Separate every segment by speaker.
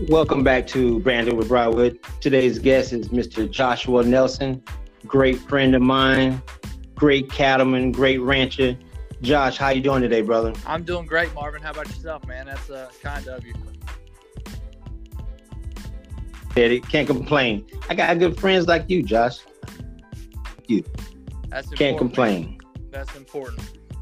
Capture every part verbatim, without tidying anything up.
Speaker 1: Welcome back to Brandon with Broadwood. Today's guest is Mister Joshua Nelson, great friend of mine, great cattleman, great rancher. Josh, how you doing today, brother?
Speaker 2: I'm doing great, Marvin. How about yourself, man? That's uh, kind of you.
Speaker 1: Daddy, can't complain. I got good friends like you, Josh. You
Speaker 2: That's important,
Speaker 1: can't complain.
Speaker 2: man. That's important.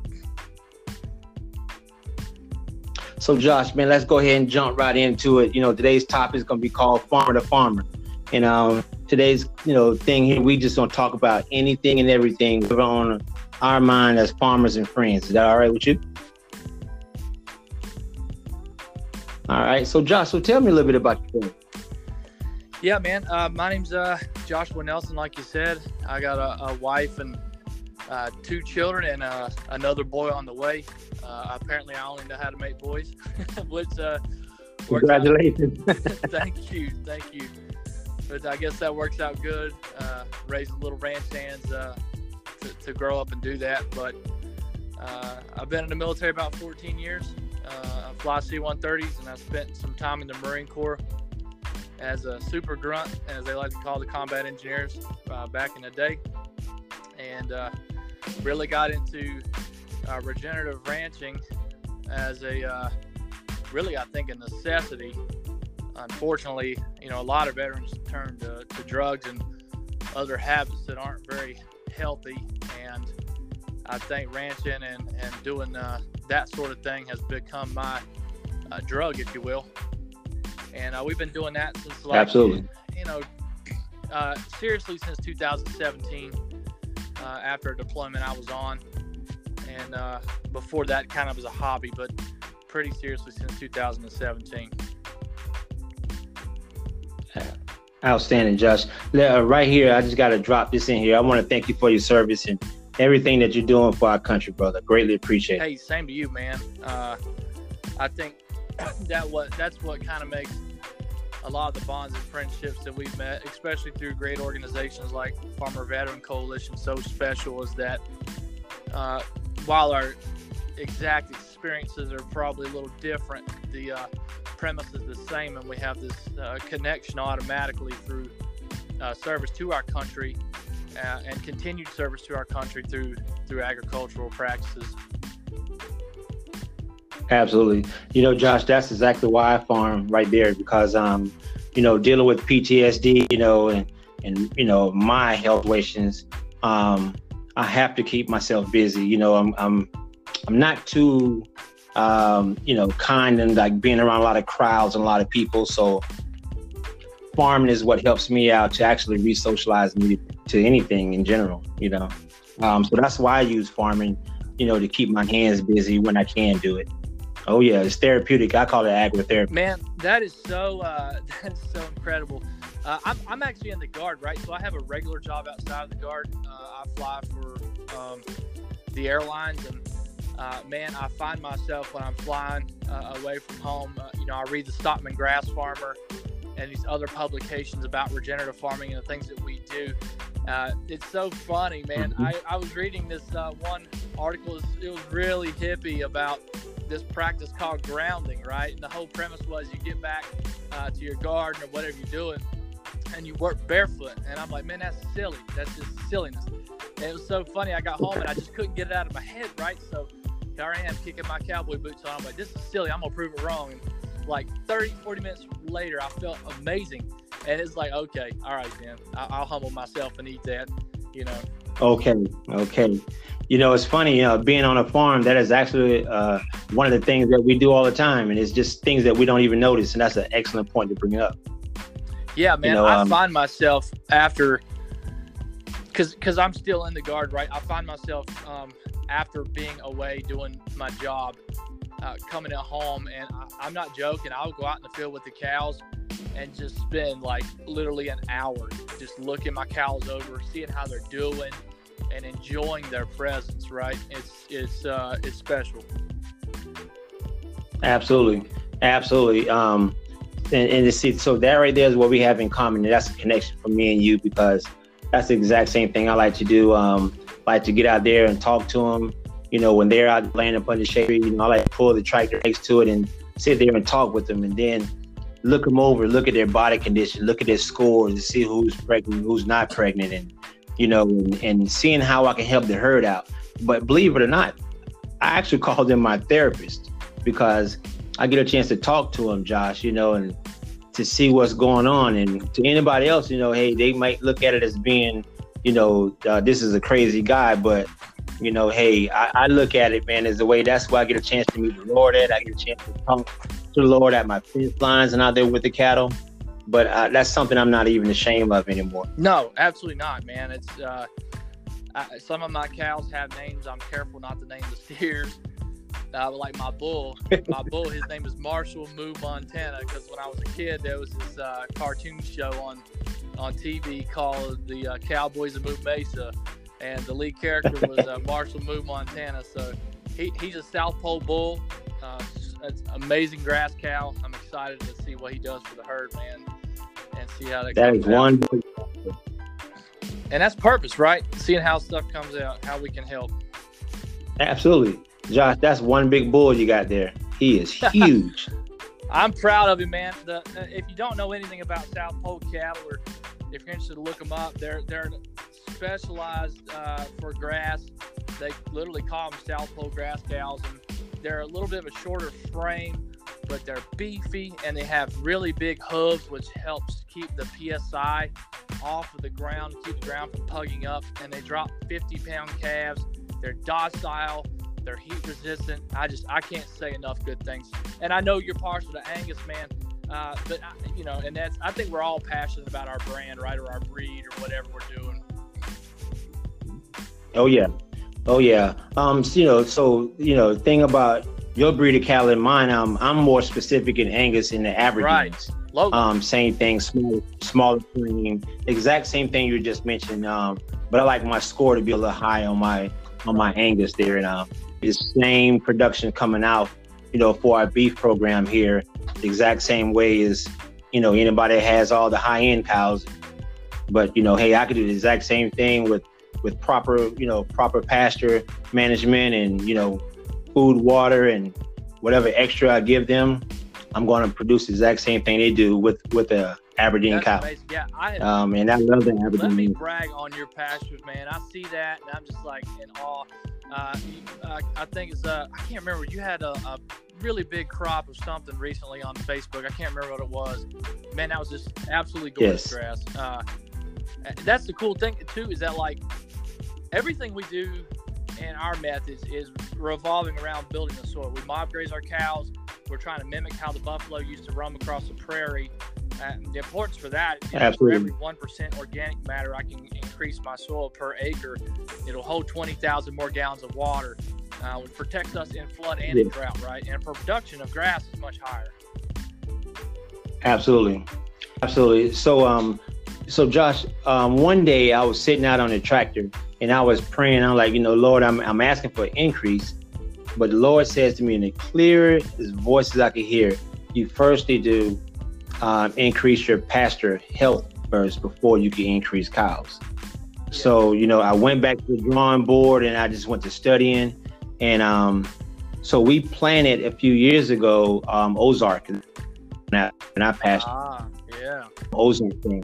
Speaker 1: So, Josh, man, let's go ahead and jump right into it. You know, today's topic is going to be called Farmer to Farmer. And um, today's, you know, thing here, we just going to talk about anything and everything on our mind as farmers and friends. Is that all right with you? All right. So, Josh, so tell me a little bit about yourself.
Speaker 2: Yeah, man. Uh, my name's uh, Joshua Nelson, like you said. I got a, a wife and uh, two children and uh, another boy on the way. Uh, apparently, I only know how to make boys, which uh, works
Speaker 1: Congratulations.
Speaker 2: out. Thank you, thank you. But I guess that works out good. Uh, raising little ranch hands uh, to, to grow up and do that. But uh, I've been in the military about fourteen years. Uh, I fly C one thirties, and I spent some time in the Marine Corps as a super grunt, as they like to call the combat engineers uh, back in the day. And uh, really got into Uh, regenerative ranching as a uh, really, I think, a necessity. Unfortunately, you know, a lot of veterans turn to, to drugs and other habits that aren't very healthy, and I think ranching and, and doing uh, that sort of thing has become my uh, drug, if you will. And uh, we've been doing that since, like,
Speaker 1: Absolutely.
Speaker 2: you know, uh, seriously since two thousand seventeen, uh, after a deployment I was on. And uh, before that, kind of as a hobby, but pretty seriously since two thousand seventeen.
Speaker 1: Outstanding, Josh. Uh, right here, I just got to drop this in here. I want to thank you for your service and everything that you're doing for our country, brother. Greatly appreciate it.
Speaker 2: Hey, same to you, man. Uh, I think that what that's what kind of makes a lot of the bonds and friendships that we've met, especially through great organizations like Farmer Veteran Coalition, so special, is that uh, while our exact experiences are probably a little different, the uh, premise is the same, and we have this uh, connection automatically through uh, service to our country uh, and continued service to our country through through agricultural practices.
Speaker 1: Absolutely. You know, Josh, that's exactly why I farm right there, because, um, you know, dealing with P T S D, you know, and, and you know, my health situations, um, I have to keep myself busy. You know, I'm I'm I'm not too, um, you know, kind and like being around a lot of crowds and a lot of people. So farming is what helps me out to actually re-socialize me to anything in general, you know. Um, so that's why I use farming, you know, to keep my hands busy when I can do it. Oh, yeah, it's therapeutic. I call it agritherapy.
Speaker 2: Man, that is so uh, that is so incredible. Uh, I'm, I'm actually in the Guard, right? So I have a regular job outside of the Guard. Uh, I fly for um, the airlines, and uh, man, I find myself when I'm flying uh, away from home, uh, you know, I read the Stockman Grass Farmer and these other publications about regenerative farming and the things that we do. Uh, it's so funny, man.
Speaker 1: Mm-hmm.
Speaker 2: I, I was reading this uh, one article. It was really hippie about this practice called grounding, right? And the whole premise was you get back uh, to your garden or whatever you're doing, and you work barefoot. And I'm like, man, that's silly. That's just silliness. And it was so funny. I got home and I just couldn't get it out of my head, right? So here I am kicking my cowboy boots on. I'm like, this is silly. I'm going to prove it wrong. And like thirty, forty minutes later, I felt amazing. And it's like, okay, all right, man. I'll humble myself and eat that, you know.
Speaker 1: Okay, okay. You know, it's funny, uh, being on a farm, that is actually uh, one of the things that we do all the time. And it's just things that we don't even notice. And that's an excellent point to bring up.
Speaker 2: Yeah, man,
Speaker 1: you know,
Speaker 2: I
Speaker 1: um,
Speaker 2: find myself after, because because I'm still in the Guard, right? I find myself um, after being away doing my job, uh, coming at home, and I, I'm not joking. I'll go out in the field with the cows and just spend like literally an hour just looking my cows over, seeing how they're doing, and enjoying their presence, right? It's it's uh, it's special.
Speaker 1: Absolutely, absolutely. Um, and, and to see, so that right there is what we have in common. And that's a connection for me and you, because that's the exact same thing I like to do. Um, like to get out there and talk to them. You know, when they're out laying up under shade, you know, I like to pull the tractor next to it and sit there and talk with them. And then, look them over, look at their body condition, look at their scores to see who's pregnant, who's not pregnant, and you know, and, and seeing how I can help the herd out. But believe it or not, I actually call them my therapist because I get a chance to talk to them, Josh, you know, and to see what's going on. And to anybody else, you know, hey, they might look at it as being, you know, uh, this is a crazy guy, but you know, hey, I, I look at it, man, as a way. That's why I get a chance to meet the Lord at. I get a chance to talk to the Lord at my fence lines and out there with the cattle. But uh, that's something I'm not even ashamed of anymore.
Speaker 2: No, absolutely not, man. It's uh, I, some of my cows have names. I'm careful not to name the steers. Uh, like my bull, my bull, his name is Marshall Moo Montana, because when I was a kid, there was this uh, cartoon show on on T V called the uh, Cowboys of Moo Mesa. And the lead character was uh, Marshall Moo Montana. So he, he's a South Pole bull. Uh, it's an amazing grass cow. I'm excited to see what he does for the herd, man, and see how that,
Speaker 1: that
Speaker 2: comes
Speaker 1: is
Speaker 2: out.
Speaker 1: one.
Speaker 2: And that's purpose, right? Seeing how stuff comes out, how we can help.
Speaker 1: Absolutely. Josh, that's one big bull you got there. He is huge.
Speaker 2: I'm proud of him, man. The, uh, if you don't know anything about South Pole cattle, or if you're interested to look them up, they're they're specialized uh, for grass. They literally call them South Pole grass cows, and they're a little bit of a shorter frame, but they're beefy, and they have really big hooves, which helps keep the P S I off of the ground, keep the ground from pugging up. And they drop fifty pound calves. They're docile. They're heat resistant. I just I can't say enough good things. And I know you're partial to Angus, man. Uh, but I, you know, and that's I think we're all passionate about our brand, right, or our breed, or whatever we're doing.
Speaker 1: Oh yeah, oh yeah. Um, so, you know, so you know, thing about your breed of cattle and mine, um, I'm more specific in Angus and the Aberdeens.
Speaker 2: Right. Local.
Speaker 1: Um, same thing, small, smaller frame, exact same thing you just mentioned. Um, but I like my score to be a little high on my on my Angus there, and um, the same production coming out, you know, for our beef program here, the exact same way as, you know, anybody that has all the high end cows. But you know, hey, I could do the exact same thing with. with proper, you know, proper pasture management and, you know, food, water, and whatever extra I give them, I'm going to produce the exact same thing they do with, with a Aberdeen
Speaker 2: That's
Speaker 1: cow.
Speaker 2: amazing. Yeah, I have,
Speaker 1: um, and I love the Aberdeen.
Speaker 2: let me brag on your pastures, man. I see that, and I'm just like in awe. Uh, you, uh, I think it's, uh, I can't remember, you had a, a really big crop of something recently on Facebook. I can't remember what it was. Man, that was just absolutely gorgeous
Speaker 1: Yes.
Speaker 2: grass. Uh, that's the cool thing, too, is that, like, everything we do in our methods is revolving around building the soil. We mob graze our cows. We're trying to mimic how the buffalo used to roam across the prairie. Uh, the importance for that is
Speaker 1: Absolutely.
Speaker 2: for every one percent organic matter, I can increase my soil per acre. It'll hold twenty thousand more gallons of water, uh, which protects us in flood and in drought, right? And production of grass is much higher.
Speaker 1: Absolutely. Absolutely. So, um, so Josh, um, one day I was sitting out on the tractor and I was praying. I'm like, you know, Lord, I'm, I'm asking for an increase. But the Lord says to me in the clearest voices I could hear, you first need to um, increase your pasture health first before you can increase cows. Yeah. So, you know, I went back to the drawing board and I just went to studying. And um, so we planted a few years ago, um, Ozark in our pasture.
Speaker 2: Ah, yeah.
Speaker 1: Ozark thing.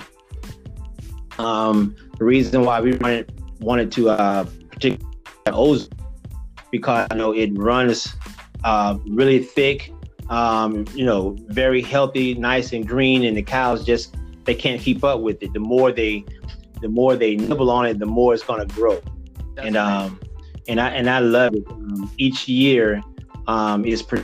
Speaker 1: Um, the reason why we wanted, wanted to uh, particularly Ozark, because I know it runs uh, really thick, um, you know, very healthy, nice and green, and the cows just, they can't keep up with it. The more they, the more they nibble on it, the more it's going to grow. That's and um, and I and I love it. Um, each year um, is pretty,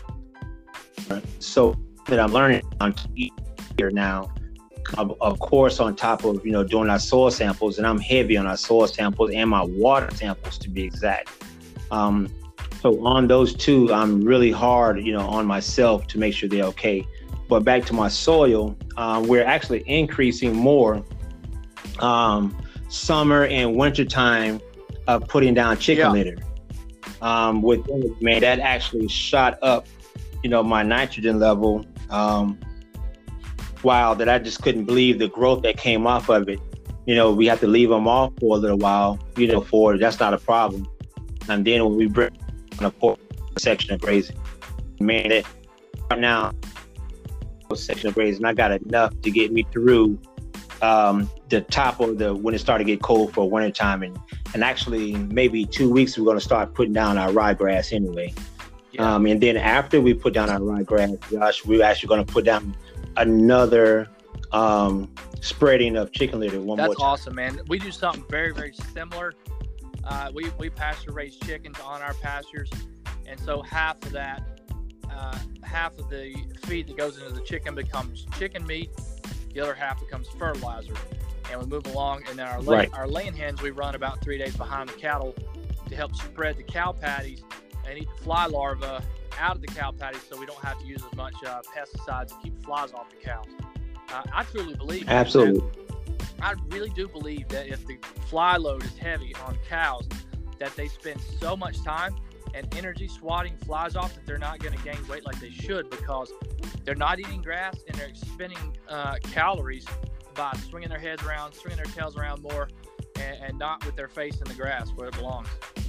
Speaker 1: so that I'm learning on each year now. Of, of course, on top of, you know, doing our soil samples, and I'm heavy on our soil samples and my water samples to be exact. Um, so on those two, I'm really hard, you know, on myself to make sure they're okay. But back to my soil, um, we're actually increasing more um, summer and winter time of putting down chicken
Speaker 2: yeah.
Speaker 1: litter. Um, with man, that actually shot up, you know, my nitrogen level. Um, wow, that I just couldn't believe the growth that came off of it. You know, we have to leave them off for a little while, you know, for that's not a problem. And then when we bring on a poor section of grazing, man, it, right now, section of grazing. I got enough to get me through um, the top of the when it started to get cold for winter time, and and actually maybe two weeks we're going to start putting down our ryegrass anyway. Yeah. Um, and then after we put down our ryegrass, Josh, we're actually going to put down another um, spreading of chicken litter one
Speaker 2: That's
Speaker 1: more time.
Speaker 2: awesome, man. We do something very, very similar. Uh, we, we pasture raise chickens on our pastures. And so half of that, uh, half of the feed that goes into the chicken becomes chicken meat. The other half becomes fertilizer. And we move along. And then our, lay,
Speaker 1: right.
Speaker 2: our laying hens, we run about three days behind the cattle to help spread the cow patties and eat the fly larvae out of the cow patties so we don't have to use as much uh, pesticides to keep flies off the cows. Uh, I truly believe
Speaker 1: Absolutely.
Speaker 2: That, I really do believe that if the fly load is heavy on cows, that they spend so much time and energy swatting flies off that they're not going to gain weight like they should, because they're not eating grass and they're expending uh, calories by swinging their heads around, swinging their tails around more, and, and not with their face in the grass where it belongs.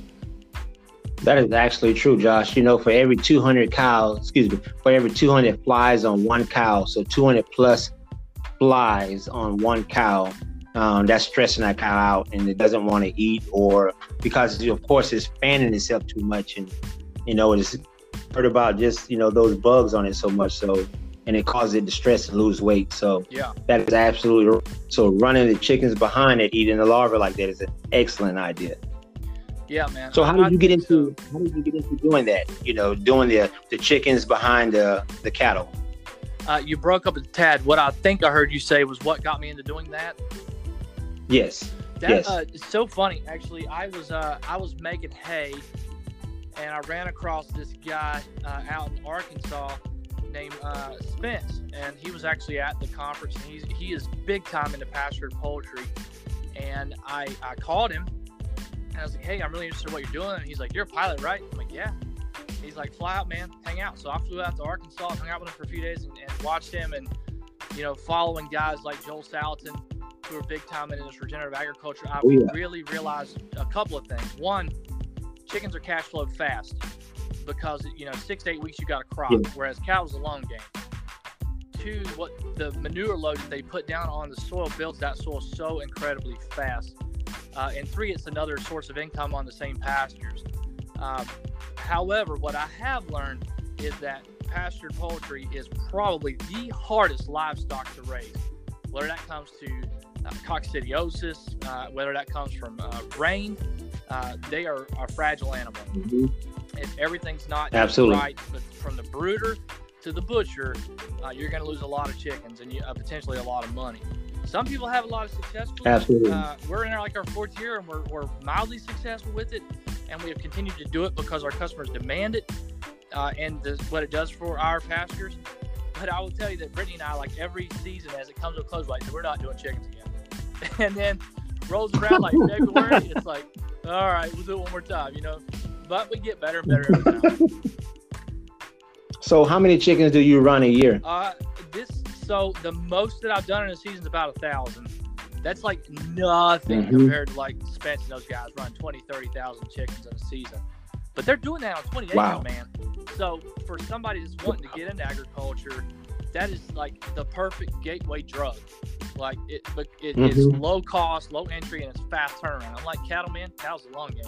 Speaker 1: That is actually true, Josh. You know, for every two hundred cows, excuse me, for every two hundred flies on one cow, so two hundred plus flies on one cow, um, that's stressing that cow out, and it doesn't want to eat, or because, of course, it's fanning itself too much, and, you know, it's heard about just, you know, those bugs on it so much, so, and it causes it to stress and lose weight. So
Speaker 2: yeah,
Speaker 1: that is absolutely, so running the chickens behind it, eating the larvae like that is an excellent idea.
Speaker 2: Yeah, man.
Speaker 1: So how did
Speaker 2: I
Speaker 1: you get into
Speaker 2: so.
Speaker 1: how did you get into doing that? You know, doing the the chickens behind the the cattle.
Speaker 2: Uh, you broke up a tad. What I think I heard you say was what got me into doing that.
Speaker 1: Yes.
Speaker 2: That,
Speaker 1: yes.
Speaker 2: Uh, it's so funny, actually. I was uh, I was making hay, and I ran across this guy uh, out in Arkansas named uh, Spence, and he was actually at the conference. And he's he is big time into pastured poultry, and I I called him. And I was like, hey, I'm really interested in what you're doing. And he's like, you're a pilot, right? I'm like, yeah. He's like, fly out, man. Hang out. So I flew out to Arkansas, hung out with him for a few days, and, and watched him. And, you know, following guys like Joel Salatin, who are big time in this regenerative agriculture, I
Speaker 1: oh, yeah.
Speaker 2: really realized a couple of things. One, chickens are cash flowed fast because, you know, six to eight weeks you got a crop, yeah. whereas cows are a long game. Two, what the manure load that they put down on the soil builds that soil so incredibly fast. Uh, and three, it's another source of income on the same pastures. Um, however, what I have learned is that pastured poultry is probably the hardest livestock to raise. Whether that comes to uh, coccidiosis, uh, whether that comes from uh, rain, uh, they are a fragile animal.
Speaker 1: Mm-hmm.
Speaker 2: If everything's not
Speaker 1: Absolutely.
Speaker 2: right, but from the brooder to the butcher, uh, you're going to lose a lot of chickens and you, uh, potentially a lot of money. Some people have a lot of success with
Speaker 1: Absolutely.
Speaker 2: it. Uh, we're in our, like our fourth year, and we're, we're mildly successful with it, and we have continued to do it because our customers demand it, uh, and the, what it does for our pastures. But I will tell you that Brittany and I, like every season as it comes to a close, like, we're not doing chickens again. And then rolls around like February, it's like, all right, we'll do it one more time, you know. But we get better and better every time.
Speaker 1: So how many chickens do you run a year?
Speaker 2: Uh, this so the most that I've done in a season is about a thousand. That's like nothing mm-hmm. compared to like Spence and those guys run twenty, thirty thousand chickens in a season. But they're doing that on twenty acres,
Speaker 1: wow.
Speaker 2: man. So for somebody that's wanting to get into agriculture, that is like the perfect gateway drug. Like it, but it, mm-hmm. it's low cost, low entry, and it's fast turnaround. I'm like cattle, man. Cows a long game.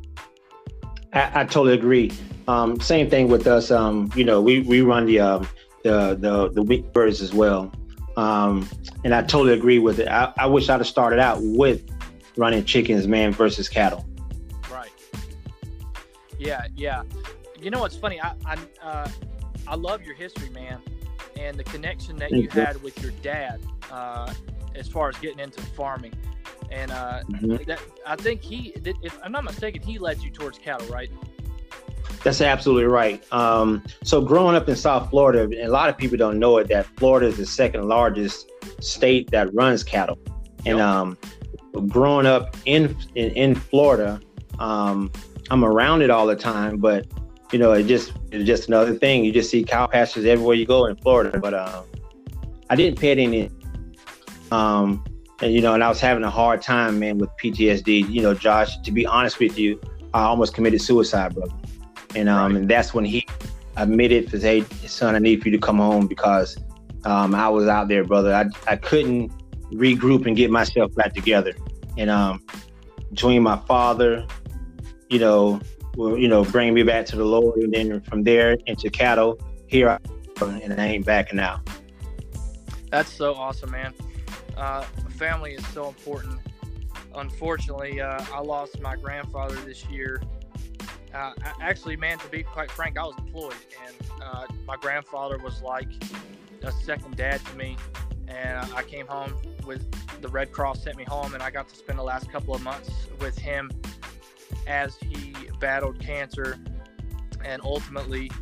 Speaker 1: I, I totally agree. Um, same thing with us. Um, you know, we, we run the, um, the, the, the wheat birds as well. Um, and I totally agree with it. I, I wish I'd have started out with running chickens, man, versus cattle.
Speaker 2: Right. Yeah. Yeah. You know, what's funny. I, I, uh, I love your history, man. And the connection that you had with your dad, uh, as far as getting into farming. And uh, mm-hmm. that, I think he, if I'm not mistaken, he led you towards cattle, right?
Speaker 1: That's absolutely right. Um, so growing up in South Florida, and a lot of people don't know it, that Florida is the second largest state that runs cattle. And yep. um, growing up in, in, in Florida, um, I'm around it all the time, but you know, it just, it's just another thing. You just see cow pastures everywhere you go in Florida, but um, I didn't pay it any, um, and, you know, and I was having a hard time, man, with P T S D. You know, Josh, to be honest with you, I almost committed suicide, brother. And um, right. and that's when he admitted, said, hey, son, I need for you to come home because um, I was out there, brother. I I couldn't regroup and get myself back together. And um, between my father, you know, well, you know, bringing me back to the Lord, and then from there into cattle, here I am, and I ain't backing out.
Speaker 2: That's so awesome, man. Uh, family is so important. Unfortunately, uh, I lost my grandfather this year. Uh, actually, man, to be quite frank, I was deployed, and uh, my grandfather was like a second dad to me. And I came home with the Red Cross sent me home, and I got to spend the last couple of months with him as he battled cancer, and ultimately.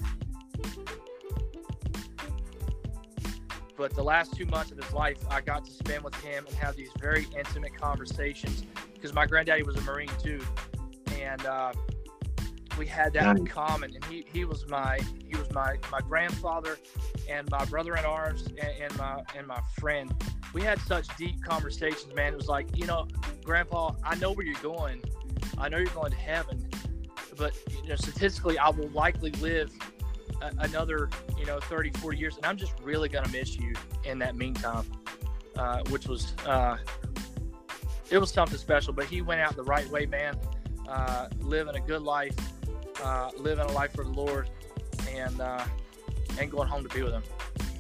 Speaker 2: But the last two months of his life, I got to spend with him and have these very intimate conversations, because my granddaddy was a Marine too, and uh, we had that in common. And he, he was my he was my, my grandfather, and my brother in arms, and, and my and my friend. We had such deep conversations, man. It was like, you know, Grandpa, I know where you're going. I know you're going to heaven, but you know, statistically, I will likely live a, another, you know, thirty, forty years, and I'm just really gonna miss you in that meantime. Uh, which was, uh, it was something special. But he went out the right way, man. Uh, living a good life, uh, living a life for the Lord, and uh, and going home to be with him.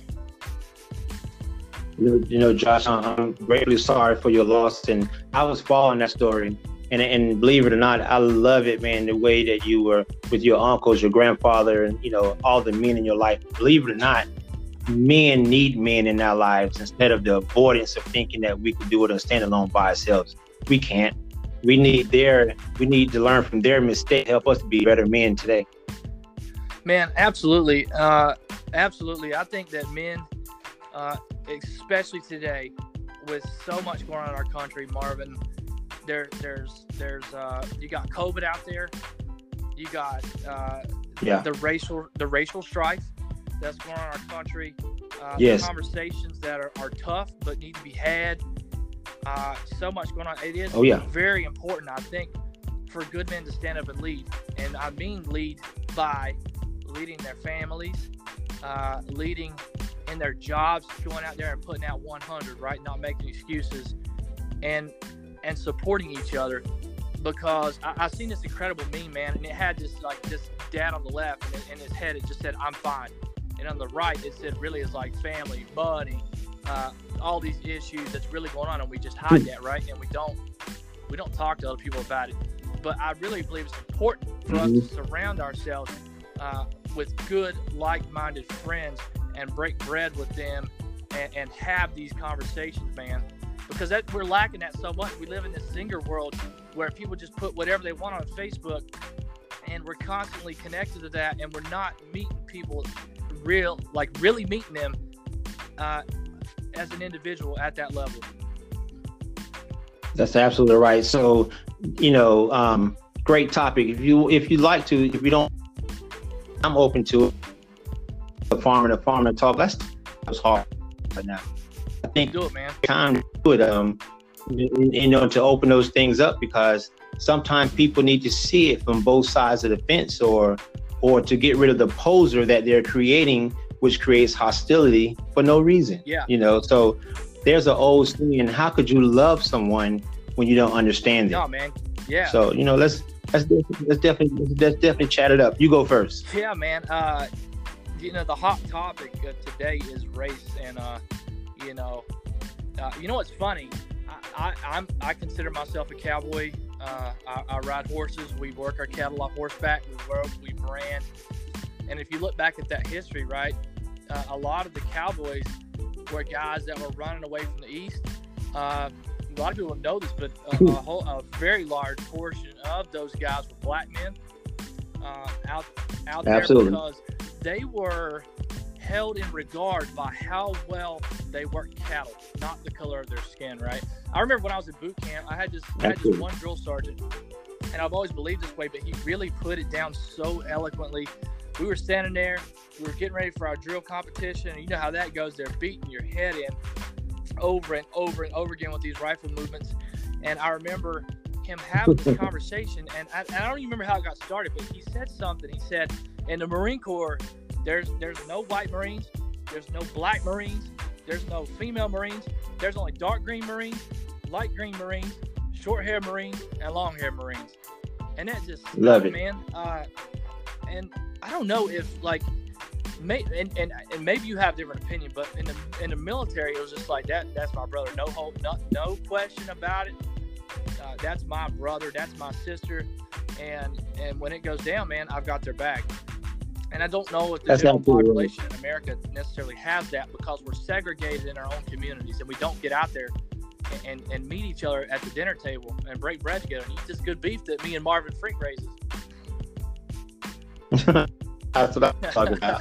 Speaker 1: You know, you know, Josh, I'm greatly sorry for your loss, and I was following that story. And and believe it or not, I love it, man, the way that you were with your uncles, your grandfather, and, you know, all the men in your life. Believe it or not, men need men in our lives instead of the avoidance of thinking that we can do it or stand alone by ourselves. We can't. We need their, we need to learn from their mistakes to help us to be better men today.
Speaker 2: Man, absolutely. Uh, absolutely. I think that men, uh, especially today, with so much going on in our country, Marvin, There, there's, there's, uh, you got COVID out there. You got uh,
Speaker 1: yeah.
Speaker 2: the racial, the racial strife that's going on in our country. Uh,
Speaker 1: yes.
Speaker 2: Conversations that are, are tough but need to be had. Uh, so much going on. It is
Speaker 1: oh, yeah.
Speaker 2: very important, I think, for good men to stand up and lead. And I mean lead by leading their families, uh, leading in their jobs, going out there and putting out one hundred, right? Not making excuses. And and supporting each other, because I, I seen this incredible meme, man, and it had this like this dad on the left, and in his head it just said, "I'm fine," and on the right it said, really is like family, money, uh, all these issues that's really going on, and we just hide that, right? And we don't we don't talk to other people about it. But I really believe it's important for mm-hmm. us to surround ourselves uh, with good, like-minded friends and break bread with them and, and have these conversations, man. Because that, we're lacking that so much. We live in this Zinger world where people just put whatever they want on Facebook, and we're constantly connected to that, and we're not meeting people real, like really meeting them uh, as an individual at that level.
Speaker 1: That's absolutely right. So, you know, um, great topic. If you if you'd like to, if you don't, I'm open to it. The farmer, the farmer talk. That's that's hard right now. I think
Speaker 2: do it, man.
Speaker 1: Time to do it, um, you know, to open those things up, because sometimes people need to see it from both sides of the fence, or, or to get rid of the poser that they're creating, which creates hostility for no reason.
Speaker 2: Yeah.
Speaker 1: You know, so there's an old saying: how could you love someone when you don't understand them?
Speaker 2: No, man. Yeah.
Speaker 1: So, you know, let's let's let's definitely let's definitely chat it up. You go first.
Speaker 2: Yeah, man. Uh, you know, the hot topic uh, today is race, and uh. You know, uh, you know what's funny? I, I, I'm I consider myself a cowboy. Uh, I, I ride horses. We work our cattle on horseback. We work, we brand. And if you look back at that history, right, uh, a lot of the cowboys were guys that were running away from the East. Uh, a lot of people don't know this, but a, a, whole, a very large portion of those guys were black men uh, out out there
Speaker 1: Absolutely.
Speaker 2: Because they were held in regard by how well they worked cattle, not the color of their skin, right? I remember when I was in boot camp, I had this, I had this one drill sergeant, and I've always believed this way, but he really put it down so eloquently. We were standing there, we were getting ready for our drill competition, and you know how that goes. They're beating your head in over and over and over again with these rifle movements. And I remember him having this conversation, and I, and I don't even remember how it got started, but he said something. He said, in the Marine Corps, There's there's no white Marines, There's no black Marines. There's no female Marines. There's only dark green Marines, light green Marines, short hair Marines, and long hair Marines. And that just
Speaker 1: love it,
Speaker 2: man. Uh, and I don't know if like, may, and, and and maybe you have different opinion, but in the in the military, it was just like that. That's my brother. No hope, no, no question about it. Uh, that's my brother. That's my sister. And and when it goes down, man, I've got their back. And I don't know if the
Speaker 1: That's
Speaker 2: general
Speaker 1: absolutely
Speaker 2: population in America necessarily has that, because we're segregated in our own communities and we don't get out there and, and, and meet each other at the dinner table and break bread together and eat this good beef that me and Marvin Frink raises.
Speaker 1: That's what I'm talking about.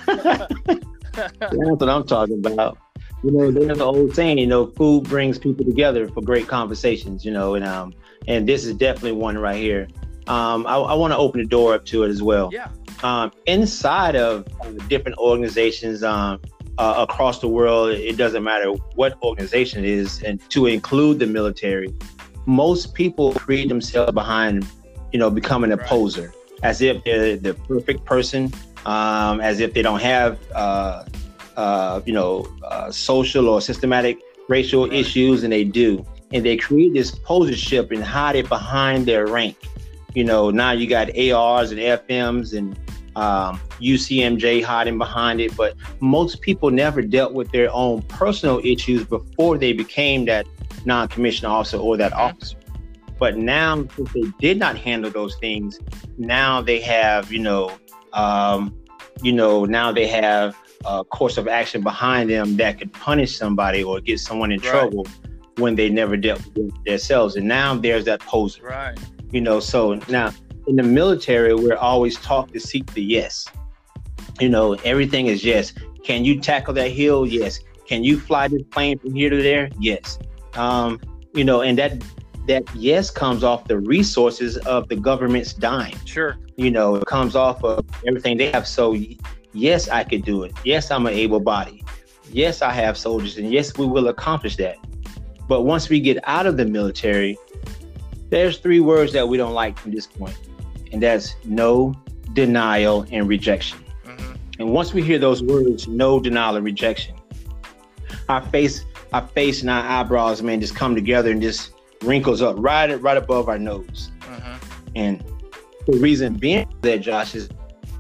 Speaker 1: That's what I'm talking about. You know, there's an old saying, you know, food brings people together for great conversations, you know, and um, and this is definitely one right here. Um, I, I want to open the door up to it as well.
Speaker 2: Yeah.
Speaker 1: Um, inside of uh, different organizations um, uh, across the world, it doesn't matter what organization it is, and to include the military, most people create themselves behind, you know, becoming a
Speaker 2: Right.
Speaker 1: poser, as if they're the perfect person, um, as if they don't have, uh, uh, you know, uh, social or systematic racial
Speaker 2: Right.
Speaker 1: issues, and they do. And they create this posership and hide it behind their rank. You know, now you got A Rs and F Ms and um, U C M J hiding behind it. But most people never dealt with their own personal issues before they became that non-commissioned officer or that
Speaker 2: Mhm.
Speaker 1: officer. But now, since they did not handle those things, now they have, you know, um, you know, now they have a course of action behind them that could punish somebody or get someone in
Speaker 2: Right.
Speaker 1: trouble when they never dealt with it themselves. And now there's that poser.
Speaker 2: Right.
Speaker 1: You know, so now in the military, we're always taught to seek the yes. You know, everything is yes. Can you tackle that hill? Yes. Can you fly this plane from here to there? Yes. Um, you know, and that that yes comes off the resources of the government's dime.
Speaker 2: Sure.
Speaker 1: You know, it comes off of everything they have. So yes, I could do it. Yes, I'm an able body. Yes, I have soldiers, and yes, we will accomplish that. But once we get out of the military, there's three words that we don't like from this point, and that's no, denial, and rejection.
Speaker 2: Mm-hmm.
Speaker 1: And once we hear those words, no, denial, and rejection, our face, our face and our eyebrows, man, just come together and just wrinkles up right, right above our nose.
Speaker 2: Mm-hmm.
Speaker 1: And the reason being that, Josh, is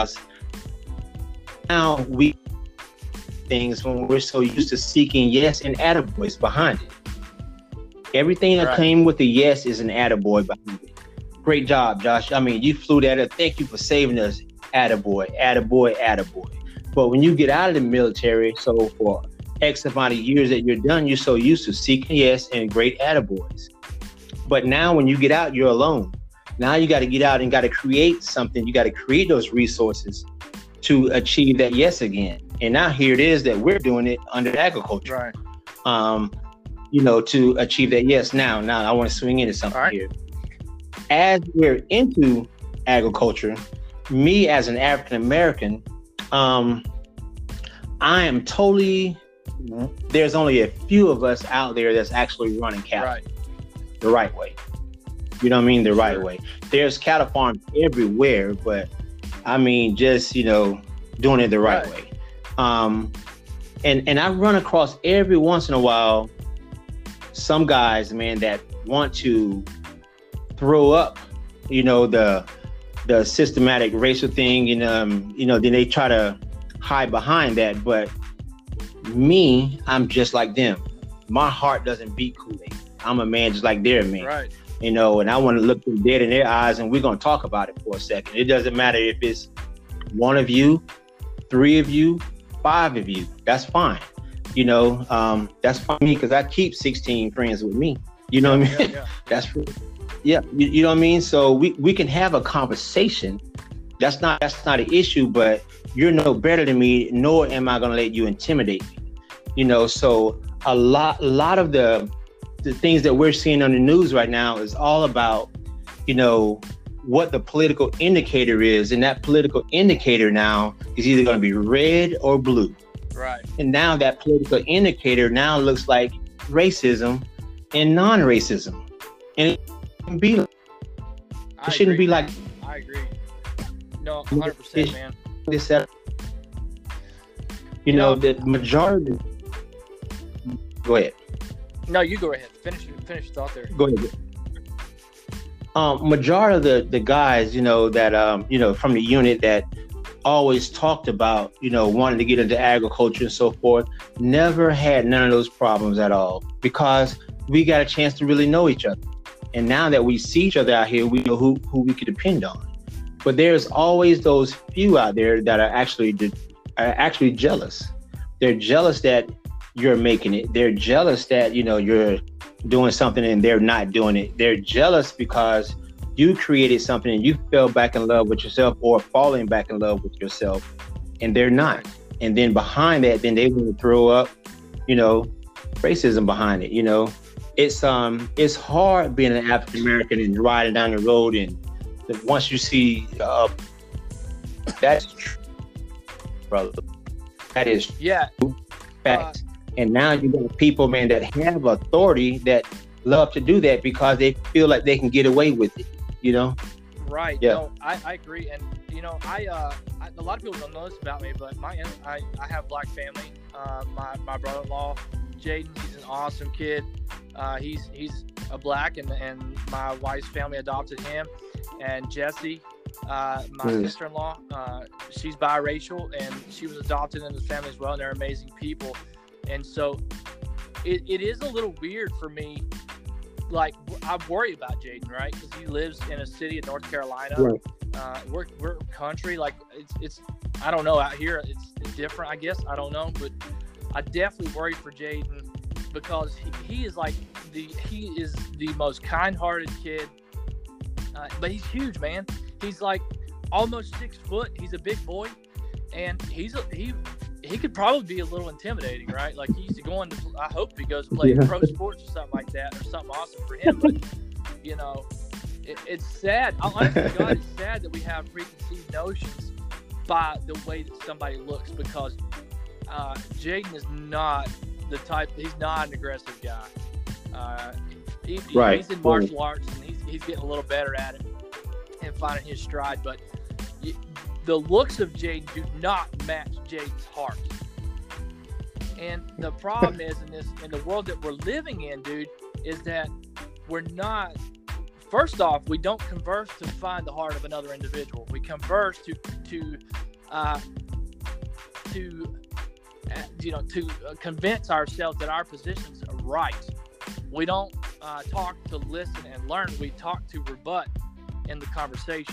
Speaker 1: now we things when we're so used to seeking yes and attaboys behind it. Everything that
Speaker 2: Right.
Speaker 1: came with the yes is an attaboy behind it. Great job, Josh. I mean, you flew that up. Thank you for saving us. Attaboy, attaboy, attaboy. But when you get out of the military, so for X amount of years that you're done, you're so used to seeking yes and great attaboys. But now when you get out, you're alone. Now you got to get out and got to create something. You got to create those resources to achieve that yes again. And now here it is that we're doing it under agriculture.
Speaker 2: Right.
Speaker 1: Um, you know, to achieve that yes. Now, now I want to swing into something
Speaker 2: All right.
Speaker 1: here. As we're into agriculture, me as an African American, um, I am totally. There's only a few of us out there that's actually running cattle
Speaker 2: Right.
Speaker 1: the right way. You know what I mean? The right
Speaker 2: Sure.
Speaker 1: way. There's cattle farms everywhere, but I mean, just, you know, doing it the right,
Speaker 2: Right.
Speaker 1: way. Um, and and I run across every once in a while some guys, man, that want to throw up, you know, the the systematic racial thing, you know, um, you know, then they try to hide behind that. But me, I'm just like them. My heart doesn't beat Kool-Aid. I'm a man just like their man.
Speaker 2: Right.
Speaker 1: You know, and I want to look them dead in their eyes, and we're going to talk about it for a second. It doesn't matter if it's one of you, three of you, five of you. That's fine. You know, um, that's fine me because I keep sixteen friends with me. You know what I mean?
Speaker 2: Yeah, yeah.
Speaker 1: That's yeah. You, you know what I mean? So we, we can have a conversation. That's not that's not an issue, but you're no better than me, nor am I going to let you intimidate me. You know, so a lot a lot of the the things that we're seeing on the news right now is all about, you know, what the political indicator is. And that political indicator now is either going to be red or blue.
Speaker 2: Right.
Speaker 1: And now that political indicator now looks like racism and non-racism. And it shouldn't be, it
Speaker 2: I
Speaker 1: shouldn't
Speaker 2: agree.
Speaker 1: be like
Speaker 2: I agree. No, one hundred percent, man.
Speaker 1: this. That. You, you know, know, the majority. Go ahead.
Speaker 2: No, you go ahead. Finish finish your thought there.
Speaker 1: Go ahead. Um, majority of the, the guys, you know, that um, you know, from the unit that always talked about, you know, wanting to get into agriculture and so forth, never had none of those problems at all, because we got a chance to really know each other. And now that we see each other out here, we know who, who we can depend on. But there's always those few out there that are actually are actually jealous. They're jealous that you're making it. They're jealous that, you know, you're doing something and they're not doing it. They're jealous because you created something and you fell back in love with yourself, or falling back in love with yourself, and they're not. And then behind that, then they want to throw up, you know, racism behind it. You know, it's um, it's hard being an African American and riding down the road, and once you see, uh, that's true, brother. That is
Speaker 2: yeah,
Speaker 1: facts. Uh, and now you got people, man, that have authority that love to do that because they feel like they can get away with it. You know,
Speaker 2: right?
Speaker 1: Yeah,
Speaker 2: no, I, I agree, and you know, I, uh, I a lot of people don't know this about me, but my I, I have black family. Uh, my my brother-in-law, Jaden, he's an awesome kid. Uh, he's he's a black, and and my wife's family adopted him. And Jessie, uh, my mm. sister-in-law, uh, she's biracial, and she was adopted into the family as well. And they're amazing people, and so it, it is a little weird for me. Like, I worry about Jaden, right? Because he lives in a city in North Carolina.
Speaker 1: Right.
Speaker 2: Uh, we're we're country. Like, it's it's I don't know, out here it's, it's different, I guess. I don't know, but I definitely worry for Jaden because he, he is like the he is the most kind-hearted kid. Uh, but he's huge, man. He's like almost six foot. He's a big boy, and he's a, he. He could probably be a little intimidating, right? Like, he's going to, I hope he goes to play yeah. pro sports or something like that, or something awesome for him. But, you know, it, it's sad. Honestly, God, it's sad that we have preconceived notions by the way that somebody looks, because uh, Jaden is not the type, he's not an aggressive guy. Uh, he,
Speaker 1: right.
Speaker 2: He's in martial arts, and he's, he's getting a little better at it and finding his stride. But the looks of Jaden do not match Jaden's heart. And the problem is, in this, in the world that we're living in, dude, is that we're not, first off, we don't converse to find the heart of another individual. We converse to, to, uh, to, uh, you know, to uh, convince ourselves that our positions are right. We don't uh, talk to listen and learn. We talk to rebut in the conversation.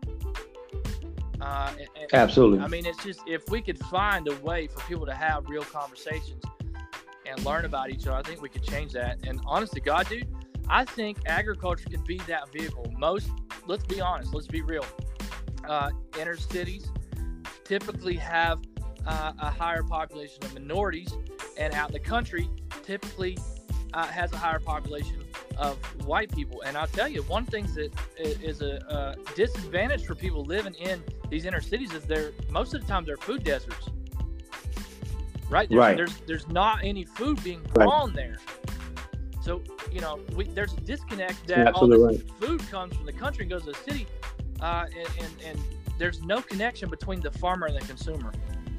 Speaker 2: Uh, and, and,
Speaker 1: Absolutely.
Speaker 2: I mean, it's just, if we could find a way for people to have real conversations and learn about each other, I think we could change that. And honestly, God, dude, I think agriculture could be that vehicle. Most, let's be honest, let's be real. Uh, inner cities typically have uh, a higher population of minorities, and out in the country typically uh, has a higher population of white people. And I'll tell you, one thing that is a, a disadvantage for people living in these inner cities is they're, most of the time, they're food deserts. Right? There's,
Speaker 1: right.
Speaker 2: There's there's not any food being grown right. there. So, you know, we, there's a disconnect that all this right. food comes from the country and goes to the city, uh, and, and, and there's no connection between the farmer and the consumer.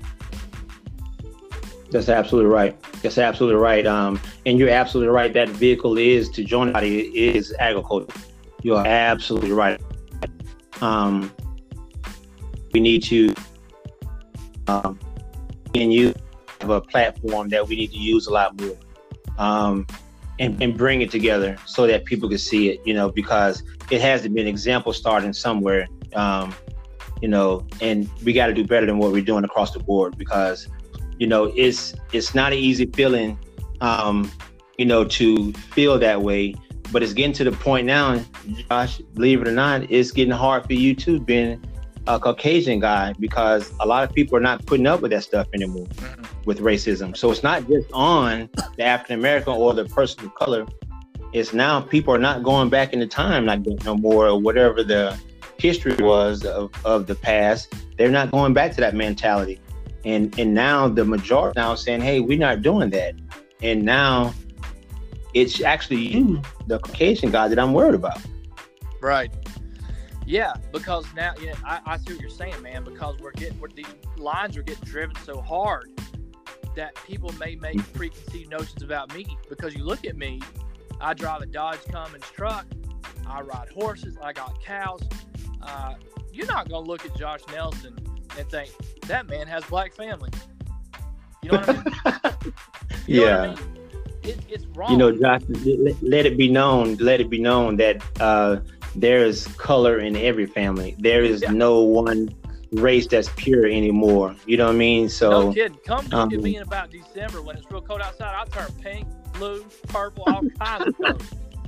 Speaker 1: That's absolutely right. That's absolutely right. Um, and you're absolutely right. That vehicle is to join the body is agriculture. You are absolutely right. Um, we need to, um, and you have a platform that we need to use a lot more, um, and, and bring it together so that people can see it. You know, because it has to be an example starting somewhere. Um, you know, and we got to do better than what we're doing across the board, because you know, it's it's not an easy feeling, um, you know, to feel that way. But it's getting to the point now, Josh, believe it or not, it's getting hard for you too, being a Caucasian guy, because a lot of people are not putting up with that stuff anymore, mm-hmm. with racism. So it's not just on the African American or the person of color. It's now people are not going back into time like that no more, or whatever the history was of, of the past. They're not going back to that mentality. And and now the majority now saying, hey, we're not doing that. And now it's actually you, the Caucasian guy, that I'm worried about.
Speaker 2: Right. Yeah, because now, you know, I, I see what you're saying, man, because we're getting, we're, these lines are getting driven so hard that people may make preconceived notions about me, because you look at me, I drive a Dodge Cummins truck, I ride horses, I got cows. Uh, you're not going to look at Josh Nelson and think, that man has black family. You know what I mean? You know
Speaker 1: yeah.
Speaker 2: what I mean? It, it's wrong.
Speaker 1: You know, Josh, let, let it be known, let it be known that uh, there is color in every family. There is yeah. no one race that's pure anymore. You know what I mean? So
Speaker 2: no kidding. Come look um, at me in about December when it's real cold outside. I'll turn pink, blue, purple, all kinds of colors.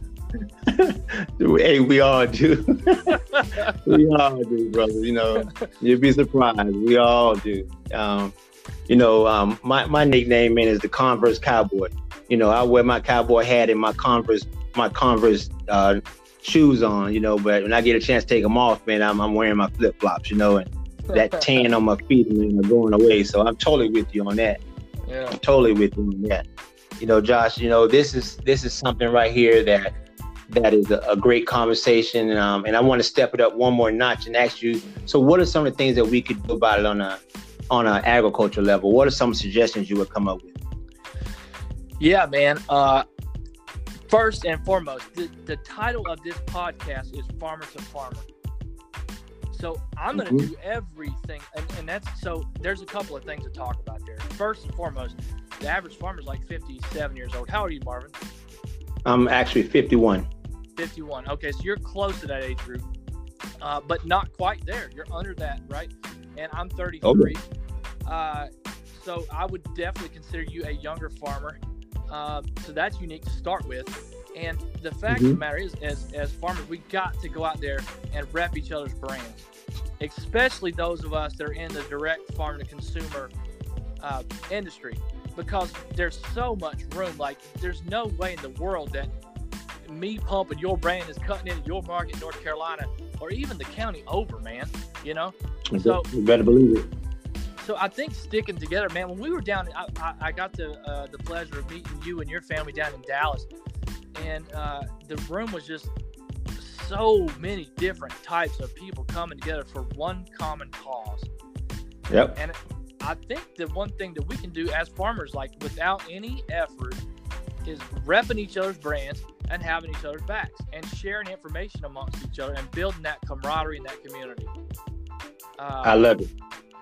Speaker 1: Hey, we all do. We all do, brother. You know, you'd be surprised. We all do. Um, you know, um, my, my nickname, man, is the Converse Cowboy. You know, I wear my cowboy hat and my Converse, my Converse uh, shoes on, you know, but when I get a chance to take them off, man, I'm, I'm wearing my flip flops, you know, and that tan on my feet, man, are going away. So I'm totally with you on that.
Speaker 2: Yeah.
Speaker 1: I'm totally with you on that. You know, Josh, you know, this is, this is something right here that, that is a, a great conversation. Um, and I want to step it up one more notch and ask you, so what are some of the things that we could do about it on a, on an agriculture level? What are some suggestions you would come up with?
Speaker 2: Yeah, man. Uh, first and foremost, the, the title of this podcast is Farmer to Farmer. So I'm going to mm-hmm. do everything. And, and that's, so there's a couple of things to talk about there. First and foremost, the average farmer is like fifty-seven years old. How old are you, Marvin?
Speaker 1: I'm actually fifty-one.
Speaker 2: fifty-one. Okay, so you're close to that age group, uh, but not quite there. You're under that, right? And I'm thirty-three. Okay. Uh, so I would definitely consider you a younger farmer. Uh, so that's unique to start with. And the fact mm-hmm. of the matter is, as, as farmers, we got to go out there and rep each other's brands, especially those of us that are in the direct farm to consumer uh, industry, because there's so much room. Like, there's no way in the world that me pumping your brand is cutting into your market in North Carolina or even the county over, man. You know?
Speaker 1: So you better believe it.
Speaker 2: So I think sticking together, man, when we were down, I, I, I got the, uh, the pleasure of meeting you and your family down in Dallas. And uh, the room was just so many different types of people coming together for one common cause.
Speaker 1: Yep.
Speaker 2: And I think the one thing that we can do as farmers, like without any effort, is repping each other's brands and having each other's backs and sharing information amongst each other and building that camaraderie in that community. Uh,
Speaker 1: I love it.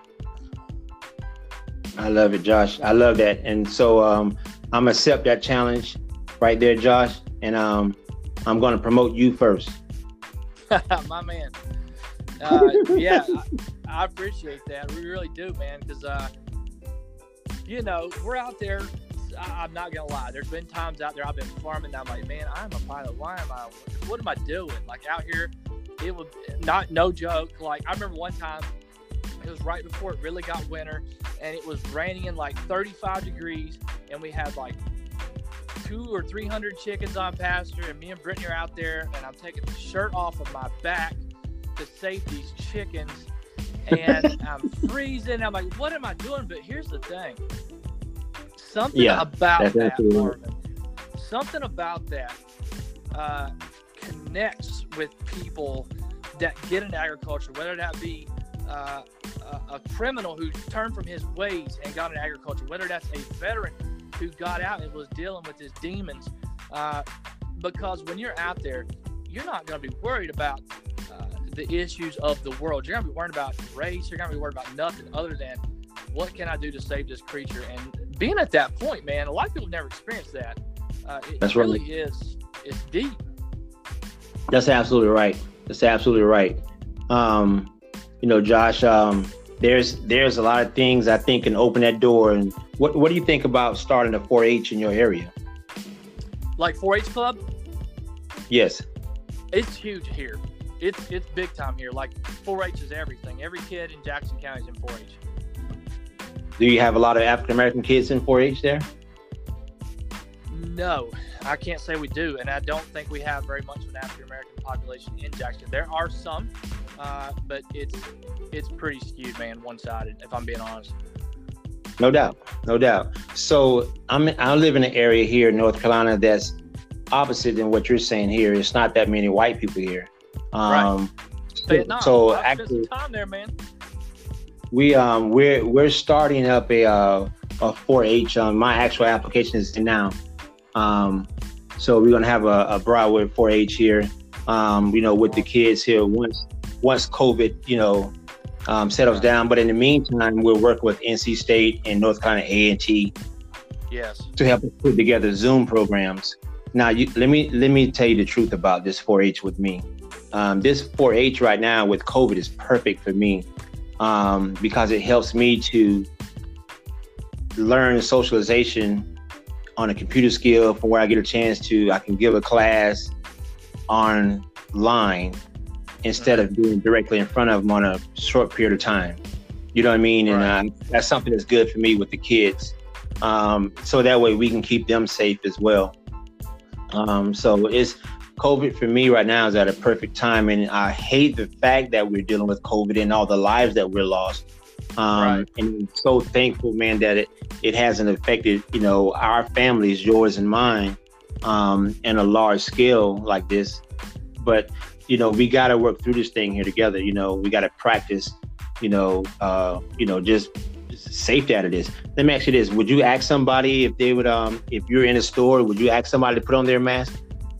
Speaker 1: I love it, Josh. I love that. And so um, I'm going to accept that challenge right there, Josh. And um, I'm going to promote you first.
Speaker 2: My man. Uh, yeah, I, I appreciate that. We really do, man. Because, uh, you know, we're out there. I, I'm not going to lie. There's been times out there I've been farming. And I'm like, man, I'm a pilot. Why am I? What am I doing? Like out here, it was not, no joke. Like I remember one time, it was right before it really got winter, and it was raining in like thirty-five degrees, and we had like two or three hundred chickens on pasture, and me and Brittany are out there, and I'm taking the shirt off of my back to save these chickens, and I'm freezing. I'm like, what am I doing? But here's the thing. Something yeah, about that, Marvin, something about that uh, connects with people that get into agriculture, whether that be uh, a, a criminal who turned from his ways and got into agriculture, whether that's a veteran who got out and was dealing with his demons. Uh, because when you're out there, you're not going to be worried about uh, the issues of the world. You're going to be worried about race. You're going to be worried about nothing other than what can I do to save this creature? And being at that point, man, a lot of people never experience that. Uh, it
Speaker 1: That's
Speaker 2: really
Speaker 1: right.
Speaker 2: is. It's deep.
Speaker 1: That's absolutely right. That's absolutely right. Um, you know, Josh, um, there's there's a lot of things I think can open that door. And what what do you think about starting a four H in your area?
Speaker 2: Like four H club?
Speaker 1: Yes.
Speaker 2: It's huge here. It's it's big time here. Like four H is everything. Every kid in Jackson County is in four H.
Speaker 1: Do you have a lot of African American kids in four H there?
Speaker 2: No, I can't say we do, and I don't think we have very much of an African American population in Jackson. There are some, uh, but it's it's pretty skewed, man, one-sided, if I'm being honest.
Speaker 1: No doubt, no doubt. So I'm I live in an area here in North Carolina that's opposite than what you're saying here. It's not that many white people here. Um,
Speaker 2: right. So,
Speaker 1: so
Speaker 2: well,
Speaker 1: actually,
Speaker 2: time there, man.
Speaker 1: We um we're we're starting up a uh, of four H. Um, my actual application is in now. Um, so we're gonna have a, a Broadwood four H here. Um, you know, with the kids here once once COVID, you know, um, settles down. But in the meantime, we'll work with N C State and North Carolina A and T.
Speaker 2: Yes.
Speaker 1: To help us put together Zoom programs. Now, you, let me let me tell you the truth about this four H with me. Um, this four H right now with COVID is perfect for me um, because it helps me to learn socialization on a computer skill from where I get a chance to, I can give a class online instead of being directly in front of them on a short period of time. You know what I mean? And
Speaker 2: right.
Speaker 1: uh, that's something that's good for me with the kids. Um, so that way we can keep them safe as well. Um, so it's COVID for me right now is at a perfect time. And I hate the fact that we're dealing with COVID and all the lives that we're lost. Um,
Speaker 2: right.
Speaker 1: And I'm so thankful, man, that it, it hasn't affected, you know, our families, yours and mine, um, in a large scale like this. But, you know, we got to work through this thing here together. You know, we got to practice, you know, uh, you know, just safety out of this. Let me ask you this. Would you ask somebody if they would, um, if you're in a store, would you ask somebody to put on their mask?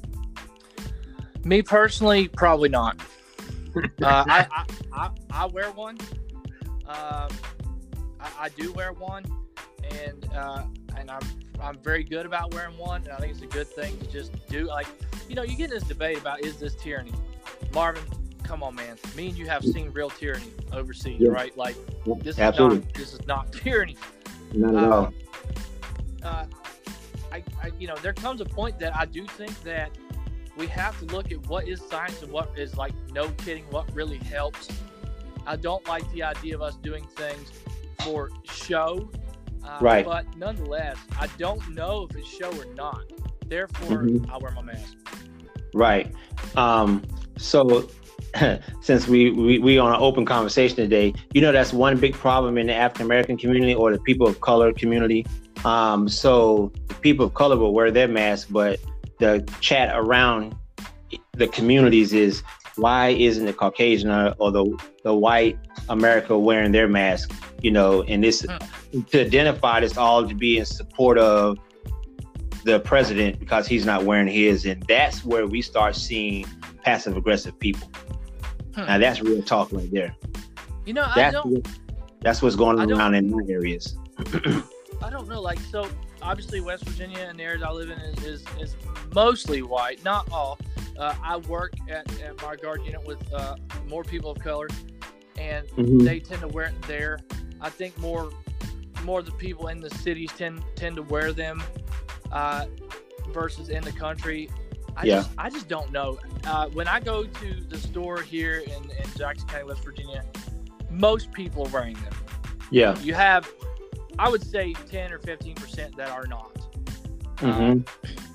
Speaker 2: Me personally, probably not. uh, I, I, I, I wear one. Um, I, I do wear one, and uh, and I'm I'm very good about wearing one, and I think it's a good thing to just do. Like, you know, you get in this debate about, is this tyranny? Marvin, come on, man. Me and you have seen real tyranny overseas, yeah. right? Like, this
Speaker 1: Absolutely.
Speaker 2: is not this is not tyranny.
Speaker 1: Not at all.
Speaker 2: Um, uh, I, I, you know, there comes a point that I do think that we have to look at what is science and what is, like, no kidding, what really helps. I don't like the idea of us doing things for show. Uh,
Speaker 1: right.
Speaker 2: But nonetheless, I don't know if it's show or not. Therefore,
Speaker 1: mm-hmm.
Speaker 2: I wear my mask.
Speaker 1: Right. Um, so since we, we, we on an open conversation today, you know, that's one big problem in the African-American community or the people of color community. Um, so the people of color will wear their mask, but the chat around the communities is, why isn't the Caucasian or, or the the white America wearing their mask? You know, and this mm. to identify this all to be in support of the president because he's not wearing his, and that's where we start seeing passive aggressive people. Hmm. Now that's real talk right there.
Speaker 2: You know,
Speaker 1: that's
Speaker 2: I don't.
Speaker 1: What, that's what's going around in my areas.
Speaker 2: I don't know, like, so obviously West Virginia and the areas I live in is is, is mostly white, not all. Uh, I work at, at my guard unit with uh, more people of color, and mm-hmm. they tend to wear it there. I think more more of the people in the cities tend tend to wear them uh, versus in the country. I
Speaker 1: yeah.
Speaker 2: just I just don't know. Uh, when I go to the store here in, in Jackson County, West Virginia, most people are wearing them.
Speaker 1: Yeah.
Speaker 2: You have, I would say, ten or fifteen percent that are not.
Speaker 1: Mm-hmm.
Speaker 2: Um,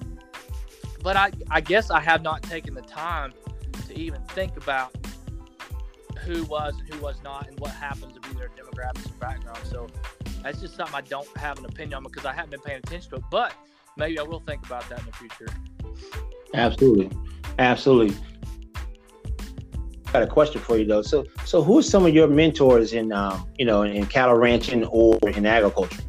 Speaker 2: but I, I guess I have not taken the time to even think about who was and who was not and what happens to be their demographics and background. So that's just something I don't have an opinion on because I haven't been paying attention to it. But maybe I will think about that in the future.
Speaker 1: Absolutely. Absolutely. Got a question for you though. So, so who are some of your mentors in, um, you know, in cattle ranching or in agriculture?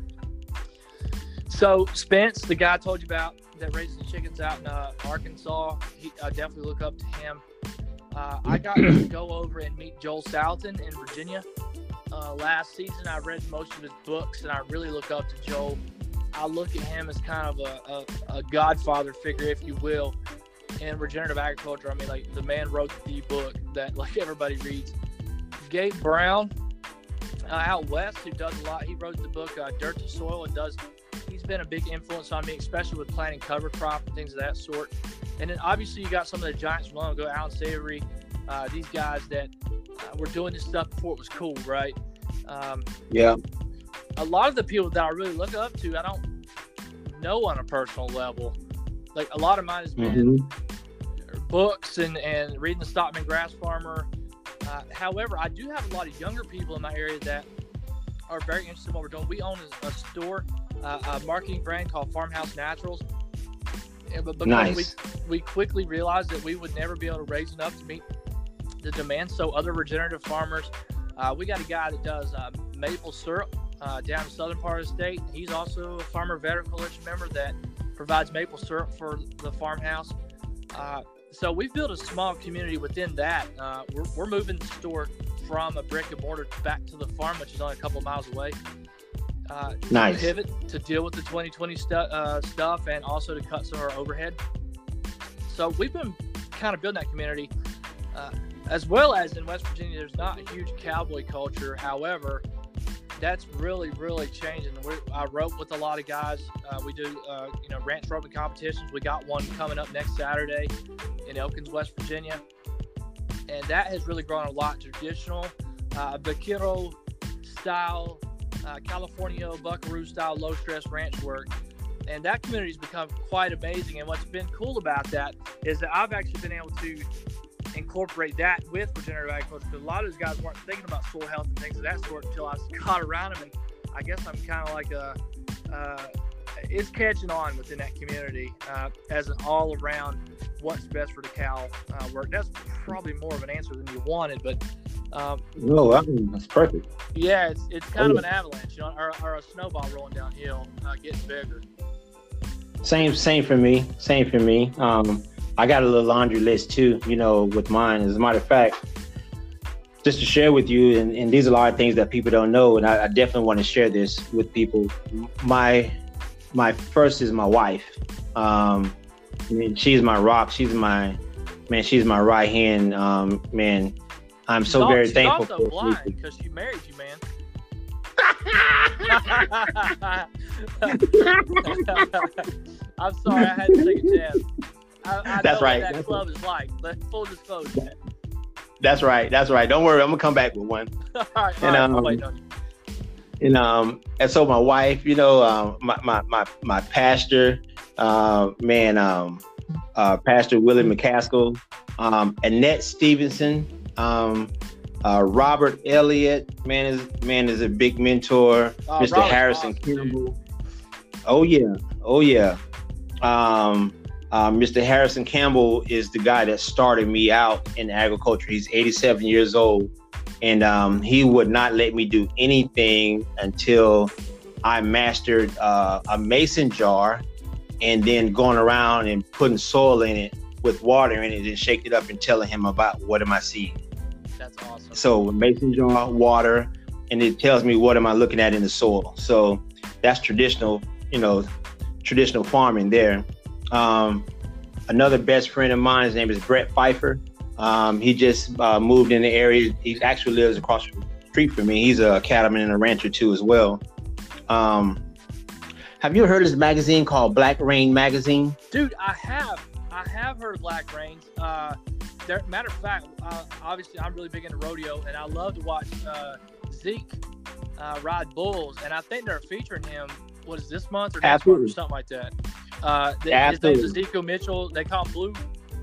Speaker 2: So Spence, the guy I told you about that raises the chickens out in uh, Arkansas, he, I definitely look up to him. Uh, I got to go over and meet Joel Salatin in Virginia. Uh, last season, I read most of his books, and I really look up to Joel. I look at him as kind of a, a, a godfather figure, if you will, in regenerative agriculture. I mean, like, the man wrote the book that, like, everybody reads. Gabe Brown, uh, out west, who does a lot. He wrote the book uh, Dirt to Soil. It does. He's been a big influence on me, especially with planting cover crop and things of that sort. And then obviously you got some of the giants from long ago, Alan Savory, uh, these guys that uh, were doing this stuff before it was cool, right? Um,
Speaker 1: yeah.
Speaker 2: A lot of the people that I really look up to, I don't know on a personal level. Like, a lot of mine has been mm-hmm. books and, and reading the Stockman Grass Farmer. Uh, however, I do have a lot of younger people in my area that are very interested in what we're doing. We own a, a store, uh, a marketing brand called Farmhouse Naturals. And, but because
Speaker 1: nice.
Speaker 2: we, we quickly realized that we would never be able to raise enough to meet the demand, so other regenerative farmers, uh, we got a guy that does uh, maple syrup uh, down in the southern part of the state. He's also a Farmer Veteran Coalition member that provides maple syrup for the farmhouse. Uh, so we've built a small community within that. Uh, we're, we're moving the store from a brick and mortar back to the farm, which is only a couple miles away. Uh,
Speaker 1: nice.
Speaker 2: To pivot to deal with the twenty twenty stu- uh, stuff and also to cut some of our overhead. So we've been kind of building that community. Uh, as well as in West Virginia, there's not a huge cowboy culture. However, that's really, really changing. We're, I rope with a lot of guys. Uh, we do, uh, you know, ranch roping competitions. We got one coming up next Saturday in Elkins, West Virginia. And that has really grown a lot. Traditional, uh, vaquero style, uh, California buckaroo style, low stress ranch work. And that community has become quite amazing. And what's been cool about that is that I've actually been able to incorporate that with regenerative agriculture, because a lot of those guys weren't thinking about soil health and things of that sort until I got around them. And I guess I'm kind of like a, uh, it's catching on within that community uh, as an all around what's best for the cow uh, work. That's probably more of an answer than you wanted, but um,
Speaker 1: no, I mean, that's perfect.
Speaker 2: Yeah, it's it's kind oh, of an avalanche, you know, or, or a snowball rolling downhill, uh, getting bigger.
Speaker 1: Same, same for me. Same for me. Um, I got a little laundry list too, you know, with mine. As a matter of fact, just to share with you, and, and these are a lot of things that people don't know, and I, I definitely want to share this with people. My my first is my wife. Um, I mean, she's my rock. She's my man. She's my right hand. Um, man, I'm so
Speaker 2: she's
Speaker 1: very
Speaker 2: she's
Speaker 1: thankful.
Speaker 2: She's also blind because she married you, man. I'm sorry, I had to take a jab. I, I
Speaker 1: That's
Speaker 2: know
Speaker 1: right.
Speaker 2: what that
Speaker 1: That's
Speaker 2: club
Speaker 1: right.
Speaker 2: is like. But full disclosure.
Speaker 1: That's right. That's right. Don't worry. I'm gonna come back with one.
Speaker 2: all right.
Speaker 1: And,
Speaker 2: All right.
Speaker 1: um,
Speaker 2: I'll wait on you.
Speaker 1: And um, and so my wife, you know, um, my my my my pastor, uh, man, um, uh, Pastor Willie McCaskill, um, Annette Stevenson, um, uh, Robert Elliott, man is man is a big mentor.
Speaker 2: Uh,
Speaker 1: Mister
Speaker 2: Robert's
Speaker 1: Harrison
Speaker 2: awesome,
Speaker 1: Campbell. Oh yeah, oh yeah. Um, uh, Mister Harrison Campbell is the guy that started me out in agriculture. He's eighty-seven years old. And um, he would not let me do anything until I mastered uh, a mason jar, and then going around and putting soil in it with water in it and shake it up and telling him about what am I seeing.
Speaker 2: That's awesome.
Speaker 1: So mason jar, water, and it tells me what am I looking at in the soil. So that's traditional, you know, traditional farming there. Um, another best friend of mine, his name is Brett Pfeiffer. Um, he just uh, moved in the area. He actually lives across the street from me. He's a cattleman and a rancher too as well. Um, have you heard of this magazine called Black Rain Magazine?
Speaker 2: Dude, I have. I have heard of Black Rains. Uh, there, matter of fact, uh, obviously I'm really big into rodeo, and I love to watch uh, Zeke uh, ride bulls. And I think they're featuring him. What is this month or next
Speaker 1: Absolutely.
Speaker 2: month or something like that? Uh, the, his
Speaker 1: Absolutely.
Speaker 2: name's Ezekiel Mitchell. They call him Blue.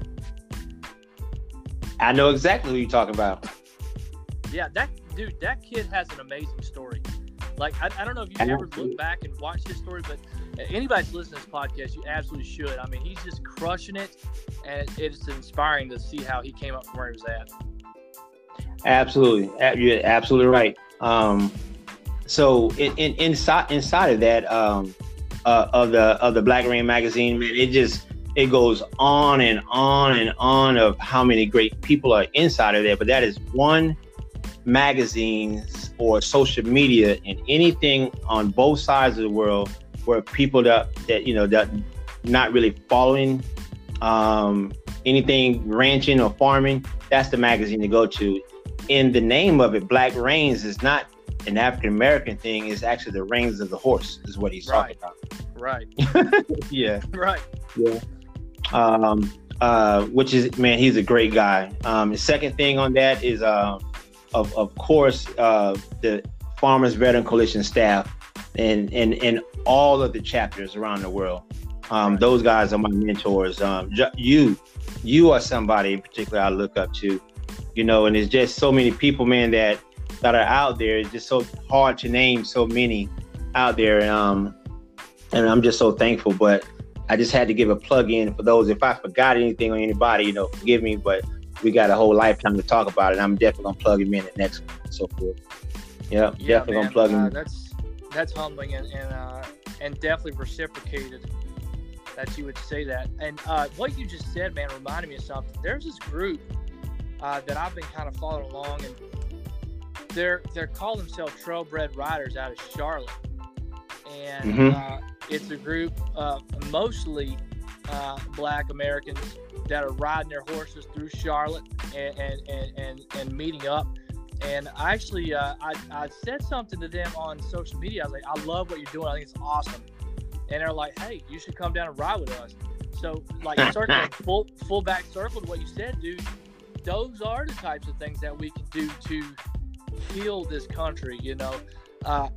Speaker 1: I know exactly who you're talking about.
Speaker 2: Yeah, that dude, that kid has an amazing story. Like, I, I don't know if you've ever looked back and watched his story, but anybody's listening to this podcast, you absolutely should. I mean, he's just crushing it, and it's inspiring to see how he came up from where he was at.
Speaker 1: Absolutely, you're absolutely right. Um, so, in, in, inside inside of that, um, uh, of the of the Black Rain magazine, man, it just it goes on and on and on of how many great people are inside of there. But that is one magazines or social media and anything on both sides of the world where people that, that you know, that not really following um, anything ranching or farming, that's the magazine to go to. In the name of it, Black Rains is not an African-American thing. It's actually the reins of the horse is what he's
Speaker 2: Right.
Speaker 1: talking about.
Speaker 2: Right.
Speaker 1: Yeah.
Speaker 2: Right.
Speaker 1: Yeah. Um, uh, which is, man, he's a great guy. Um, the second thing on that is, uh, of, of course, uh, the Farmers Veteran Coalition staff and, and, and all of the chapters around the world. Um,
Speaker 2: Right.
Speaker 1: Those guys are my mentors. Um, ju- you, you are somebody in particular I look up to, you know, and it's just so many people, man, that, that are out there. It's just so hard to name so many out there. Um, and I'm just so thankful, but I just had to give a plug in for those. If I forgot anything on anybody, you know, forgive me, but we got a whole lifetime to talk about it. I'm definitely gonna plug him in at next one and so forth. Yeah,
Speaker 2: Yeah,
Speaker 1: definitely
Speaker 2: man,
Speaker 1: gonna plug him
Speaker 2: uh,
Speaker 1: in.
Speaker 2: that's that's humbling and and, uh, and definitely reciprocated that you would say that. And uh, what you just said, man, reminded me of something. There's this group uh, that I've been kind of following along, and they're they're called themselves Trailbred Riders out of Charlotte, and
Speaker 1: Mm-hmm.
Speaker 2: uh, it's a group of mostly uh, Black Americans that are riding their horses through Charlotte and and, and, and, and meeting up. And I actually, uh, I, I said something to them on social media. I was like, I love what you're doing. I think it's awesome. And they're like, hey, you should come down and ride with us. So, like, circling full, full back circle to what you said, dude, those are the types of things that we can do to heal this country, you know. Uh,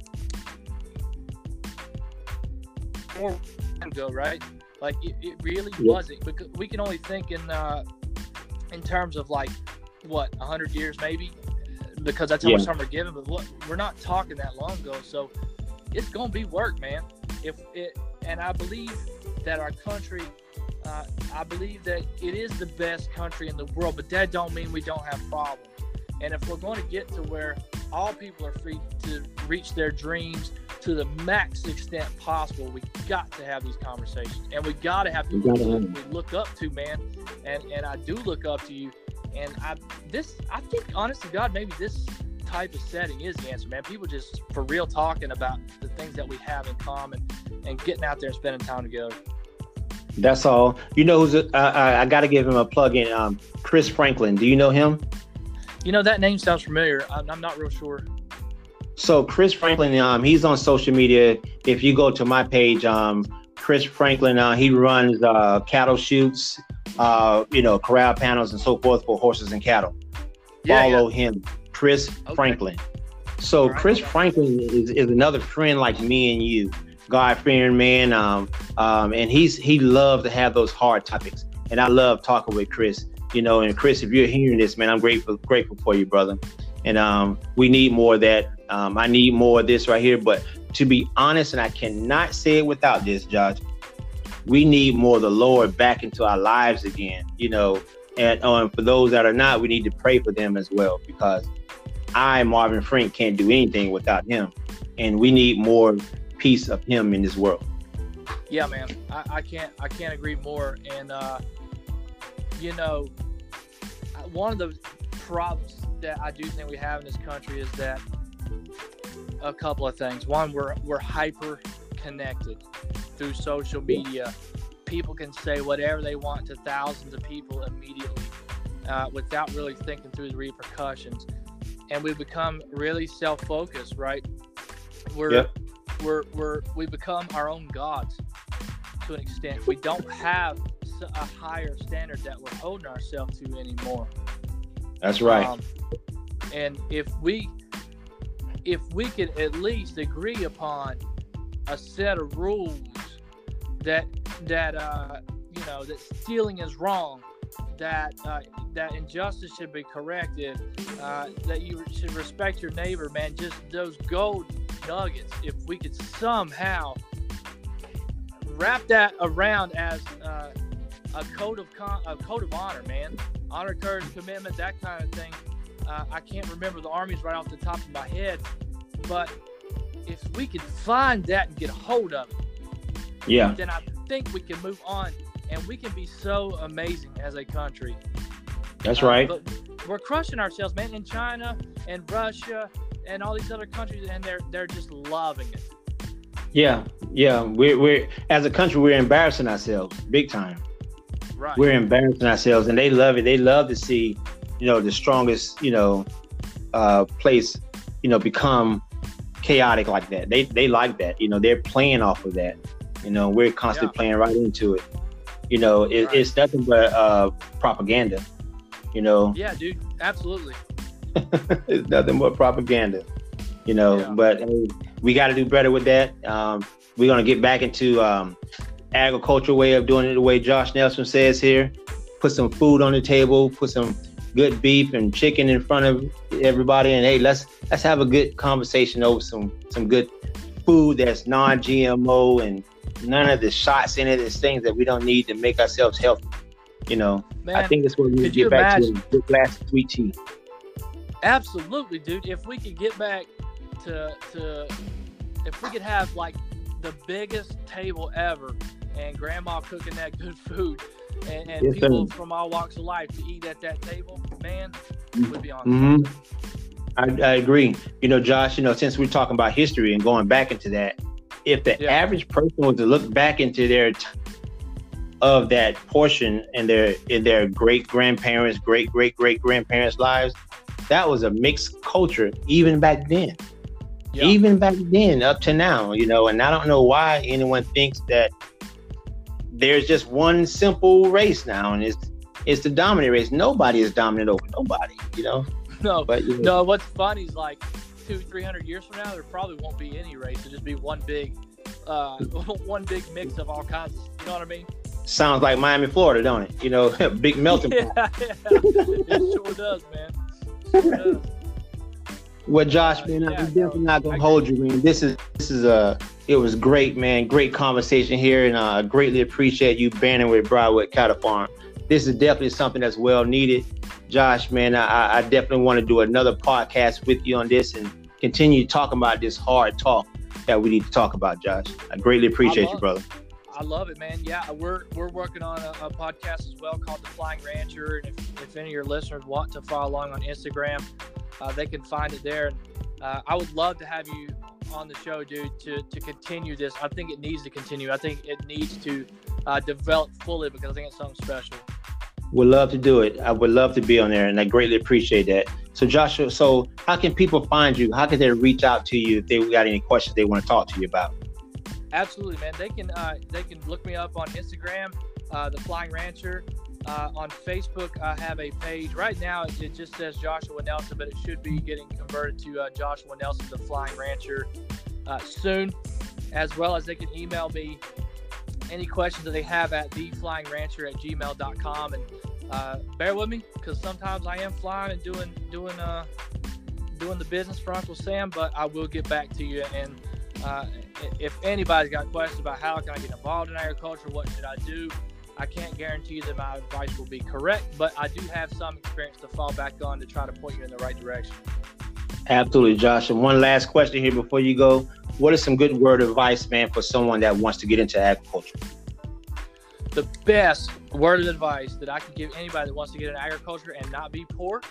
Speaker 2: more ago, right? Like, it, it really
Speaker 1: Yeah.
Speaker 2: wasn't. Because we can only think in uh, in terms of, like, what, one hundred years maybe? Because that's how
Speaker 1: Yeah.
Speaker 2: much time we're given. But what, we're not talking that long ago. So it's going to be work, man. If it, and I believe that our country, uh, I believe that it is the best country in the world, but that don't mean we don't have problems. And if we're going to get to where all people are free to reach their dreams to the max extent possible, we got to have these conversations, and we got to have people
Speaker 1: We gotta have
Speaker 2: we look up to, man. And and I do look up to you. And I this I think, honest to God, maybe this type of setting is the answer, man. People just for real talking about the things that we have in common and getting out there and spending time together.
Speaker 1: That's all. You know who's? A, I, I got to give him a plug in. Um, Chris Franklin. Do you know him?
Speaker 2: You know, that name sounds familiar. I'm, I'm not real sure.
Speaker 1: So Chris Franklin, um, he's on social media. If you go to my page, um, Chris Franklin, uh, he runs uh, cattle shoots, uh, you know, corral panels and so forth for horses and cattle.
Speaker 2: Yeah,
Speaker 1: Follow
Speaker 2: yeah.
Speaker 1: him, Chris
Speaker 2: Okay.
Speaker 1: Franklin. So
Speaker 2: All right.
Speaker 1: Chris Franklin is, is another friend like me and you, God-fearing man, um, um, and he's he loves to have those hard topics, and I love talking with Chris. You know, and Chris, if you're hearing this, man, I'm grateful grateful for you, brother. And um, we need more of that. Um, I need more of this right here. But to be honest, and I cannot say it without this, Josh, we need more of the Lord back into our lives again. You know, and um, for those that are not, we need to pray for them as well, because I, Marvin Frank, can't do anything without him, and we need more piece of him in this world.
Speaker 2: Yeah, man, I, I can't I can't agree more. And uh, you know, one of the problems that I do think we have in this country is that a couple of things. One, we're we're hyper connected through social media. People can say whatever they want to thousands of people immediately uh, without really thinking through the repercussions. And we become really self-focused, right? We're
Speaker 1: Yep.
Speaker 2: we're we're we become our own gods to an extent. We don't have a higher standard that we're holding ourselves to anymore.
Speaker 1: That's right.
Speaker 2: Um, and if we if we could at least agree upon a set of rules that that uh, you know that stealing is wrong, that uh, that injustice should be corrected, uh, that you should respect your neighbor, man. Just those gold nuggets. If we could somehow wrap that around as uh, a code of con- a code of honor, man, honor, courage, commitment, that kind of thing. Uh, I can't remember the armies right off the top of my head, but if we could find that and get a hold of it,
Speaker 1: Yeah.
Speaker 2: then I think we can move on, and we can be so amazing as a country.
Speaker 1: That's
Speaker 2: Uh,
Speaker 1: right.
Speaker 2: But we're crushing ourselves, man, in China and Russia and all these other countries, and they're they're just loving it.
Speaker 1: Yeah. Yeah. We're we're as a country, we're embarrassing ourselves big time.
Speaker 2: Right.
Speaker 1: We're embarrassing ourselves, and they love it. They love to see, you know, the strongest, you know, uh, place, you know, become chaotic like that. They they like that. You know, they're playing off of that. You know, we're constantly
Speaker 2: Yeah.
Speaker 1: playing right into it. You know, it,
Speaker 2: Right.
Speaker 1: it's nothing but uh, propaganda. You know,
Speaker 2: Yeah, dude, absolutely.
Speaker 1: it's nothing but propaganda. You know,
Speaker 2: Yeah.
Speaker 1: but hey, we got to do better with that. Um, we're gonna get back into um, agricultural way of doing it, the way Josh Nelson says here. Put some food on the table. Put some good beef and chicken in front of everybody, and hey, let's let's have a good conversation over some some good food that's non-G M O and none of the shots in it. It's things that we don't need to make ourselves healthy. You know,
Speaker 2: Man,
Speaker 1: I think that's what we need
Speaker 2: could
Speaker 1: to
Speaker 2: you
Speaker 1: get back
Speaker 2: imagine?
Speaker 1: to, a good glass of sweet tea.
Speaker 2: Absolutely, dude. If we could get back to to if we could have like the biggest table ever, and Grandma cooking that good food, and, and
Speaker 1: yes,
Speaker 2: people
Speaker 1: sir.
Speaker 2: from all walks of life to eat at that table, man, it would be awesome.
Speaker 1: Mm-hmm. I, I agree. You know, Josh, you know, since we're talking about history and going back into that, if the
Speaker 2: Yeah.
Speaker 1: average person was to look back into their t- of that portion in their in their great grandparents, great great great grandparents' lives, that was a mixed culture even back then.
Speaker 2: Yeah.
Speaker 1: Even back then, up to now, you know, and I don't know why anyone thinks that there's just one simple race now, and it's it's the dominant race. Nobody is dominant over nobody, you know.
Speaker 2: No,
Speaker 1: But you know,
Speaker 2: no. What's funny is like two, three hundred years from now, there probably won't be any race. It'll just be one big, uh, one big mix of all kinds. You know what I mean?
Speaker 1: sounds like Miami, Florida, don't it? You know, big melting pot.
Speaker 2: Yeah, yeah. It sure does, man. It sure does.
Speaker 1: Well, Josh,
Speaker 2: Uh,
Speaker 1: man,
Speaker 2: yeah,
Speaker 1: I'm definitely not
Speaker 2: I
Speaker 1: gonna hold you, man. This is this is a it was great, man. Great conversation here, and I uh, greatly appreciate you banding with Briarwood Cattle Farm. This is definitely something that's well needed. Josh, man, I, I definitely want to do another podcast with you on this and continue talking about this hard talk that we need to talk about, Josh. I greatly appreciate
Speaker 2: love,
Speaker 1: you, brother.
Speaker 2: I love it, man. Yeah, we're we're working on a, a podcast as well called The Flying Rancher, and if, if any of your listeners want to follow along on Instagram, uh, they can find it there. Uh, I would love to have you on the show, dude, to, to continue this. I think it needs to continue. I think it needs to uh, develop fully because I think it's something special.
Speaker 1: Would love to do it. I would love to be on there, and I greatly appreciate that. So, Joshua, so how can people find you? How can they reach out to you if they got any questions they want to talk to you about?
Speaker 2: Absolutely, man. They can uh, they can look me up on Instagram, uh, The Flying Rancher. Uh, on Facebook, I have a page. Right now, it, it just says Joshua Nelson, but it should be getting converted to uh, Joshua Nelson, The Flying Rancher, uh, soon. As well as they can email me any questions that they have at the flying rancher at gmail dot com. And uh, bear with me, because sometimes I am flying and doing doing uh doing the business for Uncle Sam, but I will get back to you. And uh, if anybody's got questions about how can I get involved in agriculture, what should I do, I can't guarantee you that my advice will be correct, but I do have some experience to fall back on to try to point you in the right direction.
Speaker 1: Absolutely, Josh. And one last question here before you go. What is some good word of advice, man, for someone that wants to get into agriculture?
Speaker 2: The best word of advice that I can give anybody that wants to get into agriculture and not be poor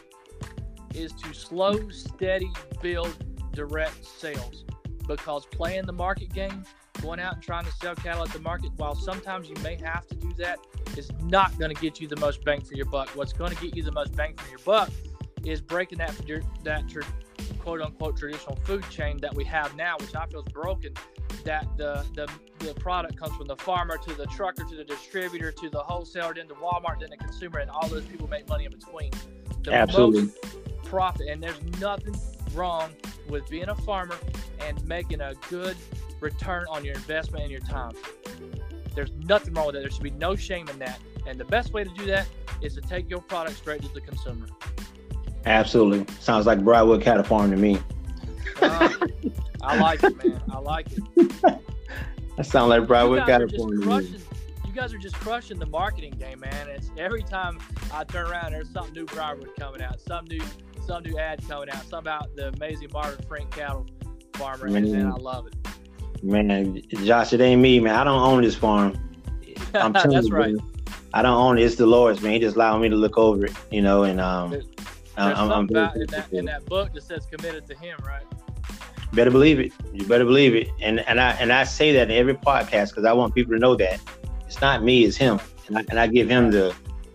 Speaker 2: is to slow, steady, build direct sales. Because playing the market game, going out and trying to sell cattle at the market, while sometimes you may have to do that, is not going to get you the most bang for your buck. What's going to get you the most bang for your buck is breaking that that quote-unquote traditional food chain that we have now, which I feel is broken, that the, the the product comes from the farmer to the trucker to the distributor to the wholesaler, then to Walmart, then the consumer, and all those people make money in between. The
Speaker 1: Absolutely.
Speaker 2: most profit, and there's nothing wrong with being a farmer and making a good return on your investment and your time. There's nothing wrong with that. There should be no shame in that. And the best way to do that is to take your product straight to the consumer.
Speaker 1: Absolutely. Sounds like Briarwood Cattle Farm to me.
Speaker 2: Uh, I like it, man. I like it.
Speaker 1: That sounds like Briarwood
Speaker 2: You guys are
Speaker 1: Cattle
Speaker 2: just
Speaker 1: Farm to me.
Speaker 2: crushing. You guys are just crushing the marketing game, man. It's every time I turn around, there's something new Briarwood coming out, some new, some new ad coming out, something about the amazing Marvin Frank cattle farmer, and, and I love it.
Speaker 1: Man, Josh, it ain't me, man. I don't own this farm. I'm telling
Speaker 2: That's
Speaker 1: you,
Speaker 2: right.
Speaker 1: man, I don't own it. It's the Lord's, man. He just allowed me to look over it, you know, and um,
Speaker 2: There's
Speaker 1: I'm, I'm
Speaker 2: something
Speaker 1: very
Speaker 2: about in that,
Speaker 1: thankful
Speaker 2: in
Speaker 1: for it.
Speaker 2: that book that says committed to him, right?
Speaker 1: Better believe it. You better believe it. And and I and I say that in every podcast because I want people to know that it's not me, it's him, and I and I give him the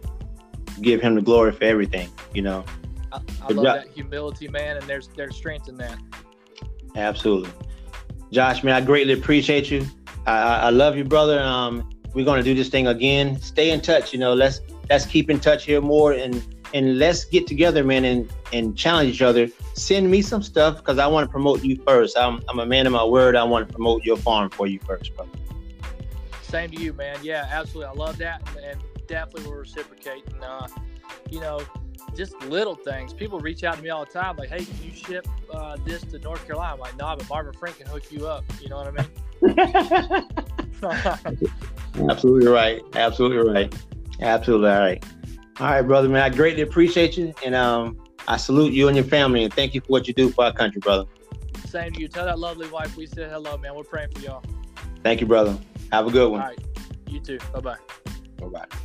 Speaker 1: give him the glory for everything, you know.
Speaker 2: I, I
Speaker 1: But
Speaker 2: love
Speaker 1: Jo-
Speaker 2: that humility, man, and there's there's strength in that.
Speaker 1: Absolutely, Josh, man. I greatly appreciate you. I, I, I love you, brother. Um, we're gonna do this thing again. Stay in touch, you know. Let's let's keep in touch here more, and and let's get together, man, and and challenge each other. Send me some stuff because I want to promote you first. I'm I'm a man of my word. I want to promote your farm for you first, brother.
Speaker 2: Same to you, man. Yeah, absolutely. I love that, and, and definitely will reciprocate. And uh, you know, just little things. People reach out to me all the time, like, "Hey, can you ship uh, this to North Carolina?" I'm like, "No, but Marvin Frank can hook you up." You know what I mean?
Speaker 1: Absolutely right. Absolutely right. Absolutely all right. All right, brother, man. I greatly appreciate you, and um, I salute you and your family, and thank you for what you do for our country, brother.
Speaker 2: Same to you. Tell that lovely wife we said hello, man. We're praying for y'all.
Speaker 1: Thank you, brother. Have a good one.
Speaker 2: All right. You too. Bye-bye.
Speaker 1: Bye-bye.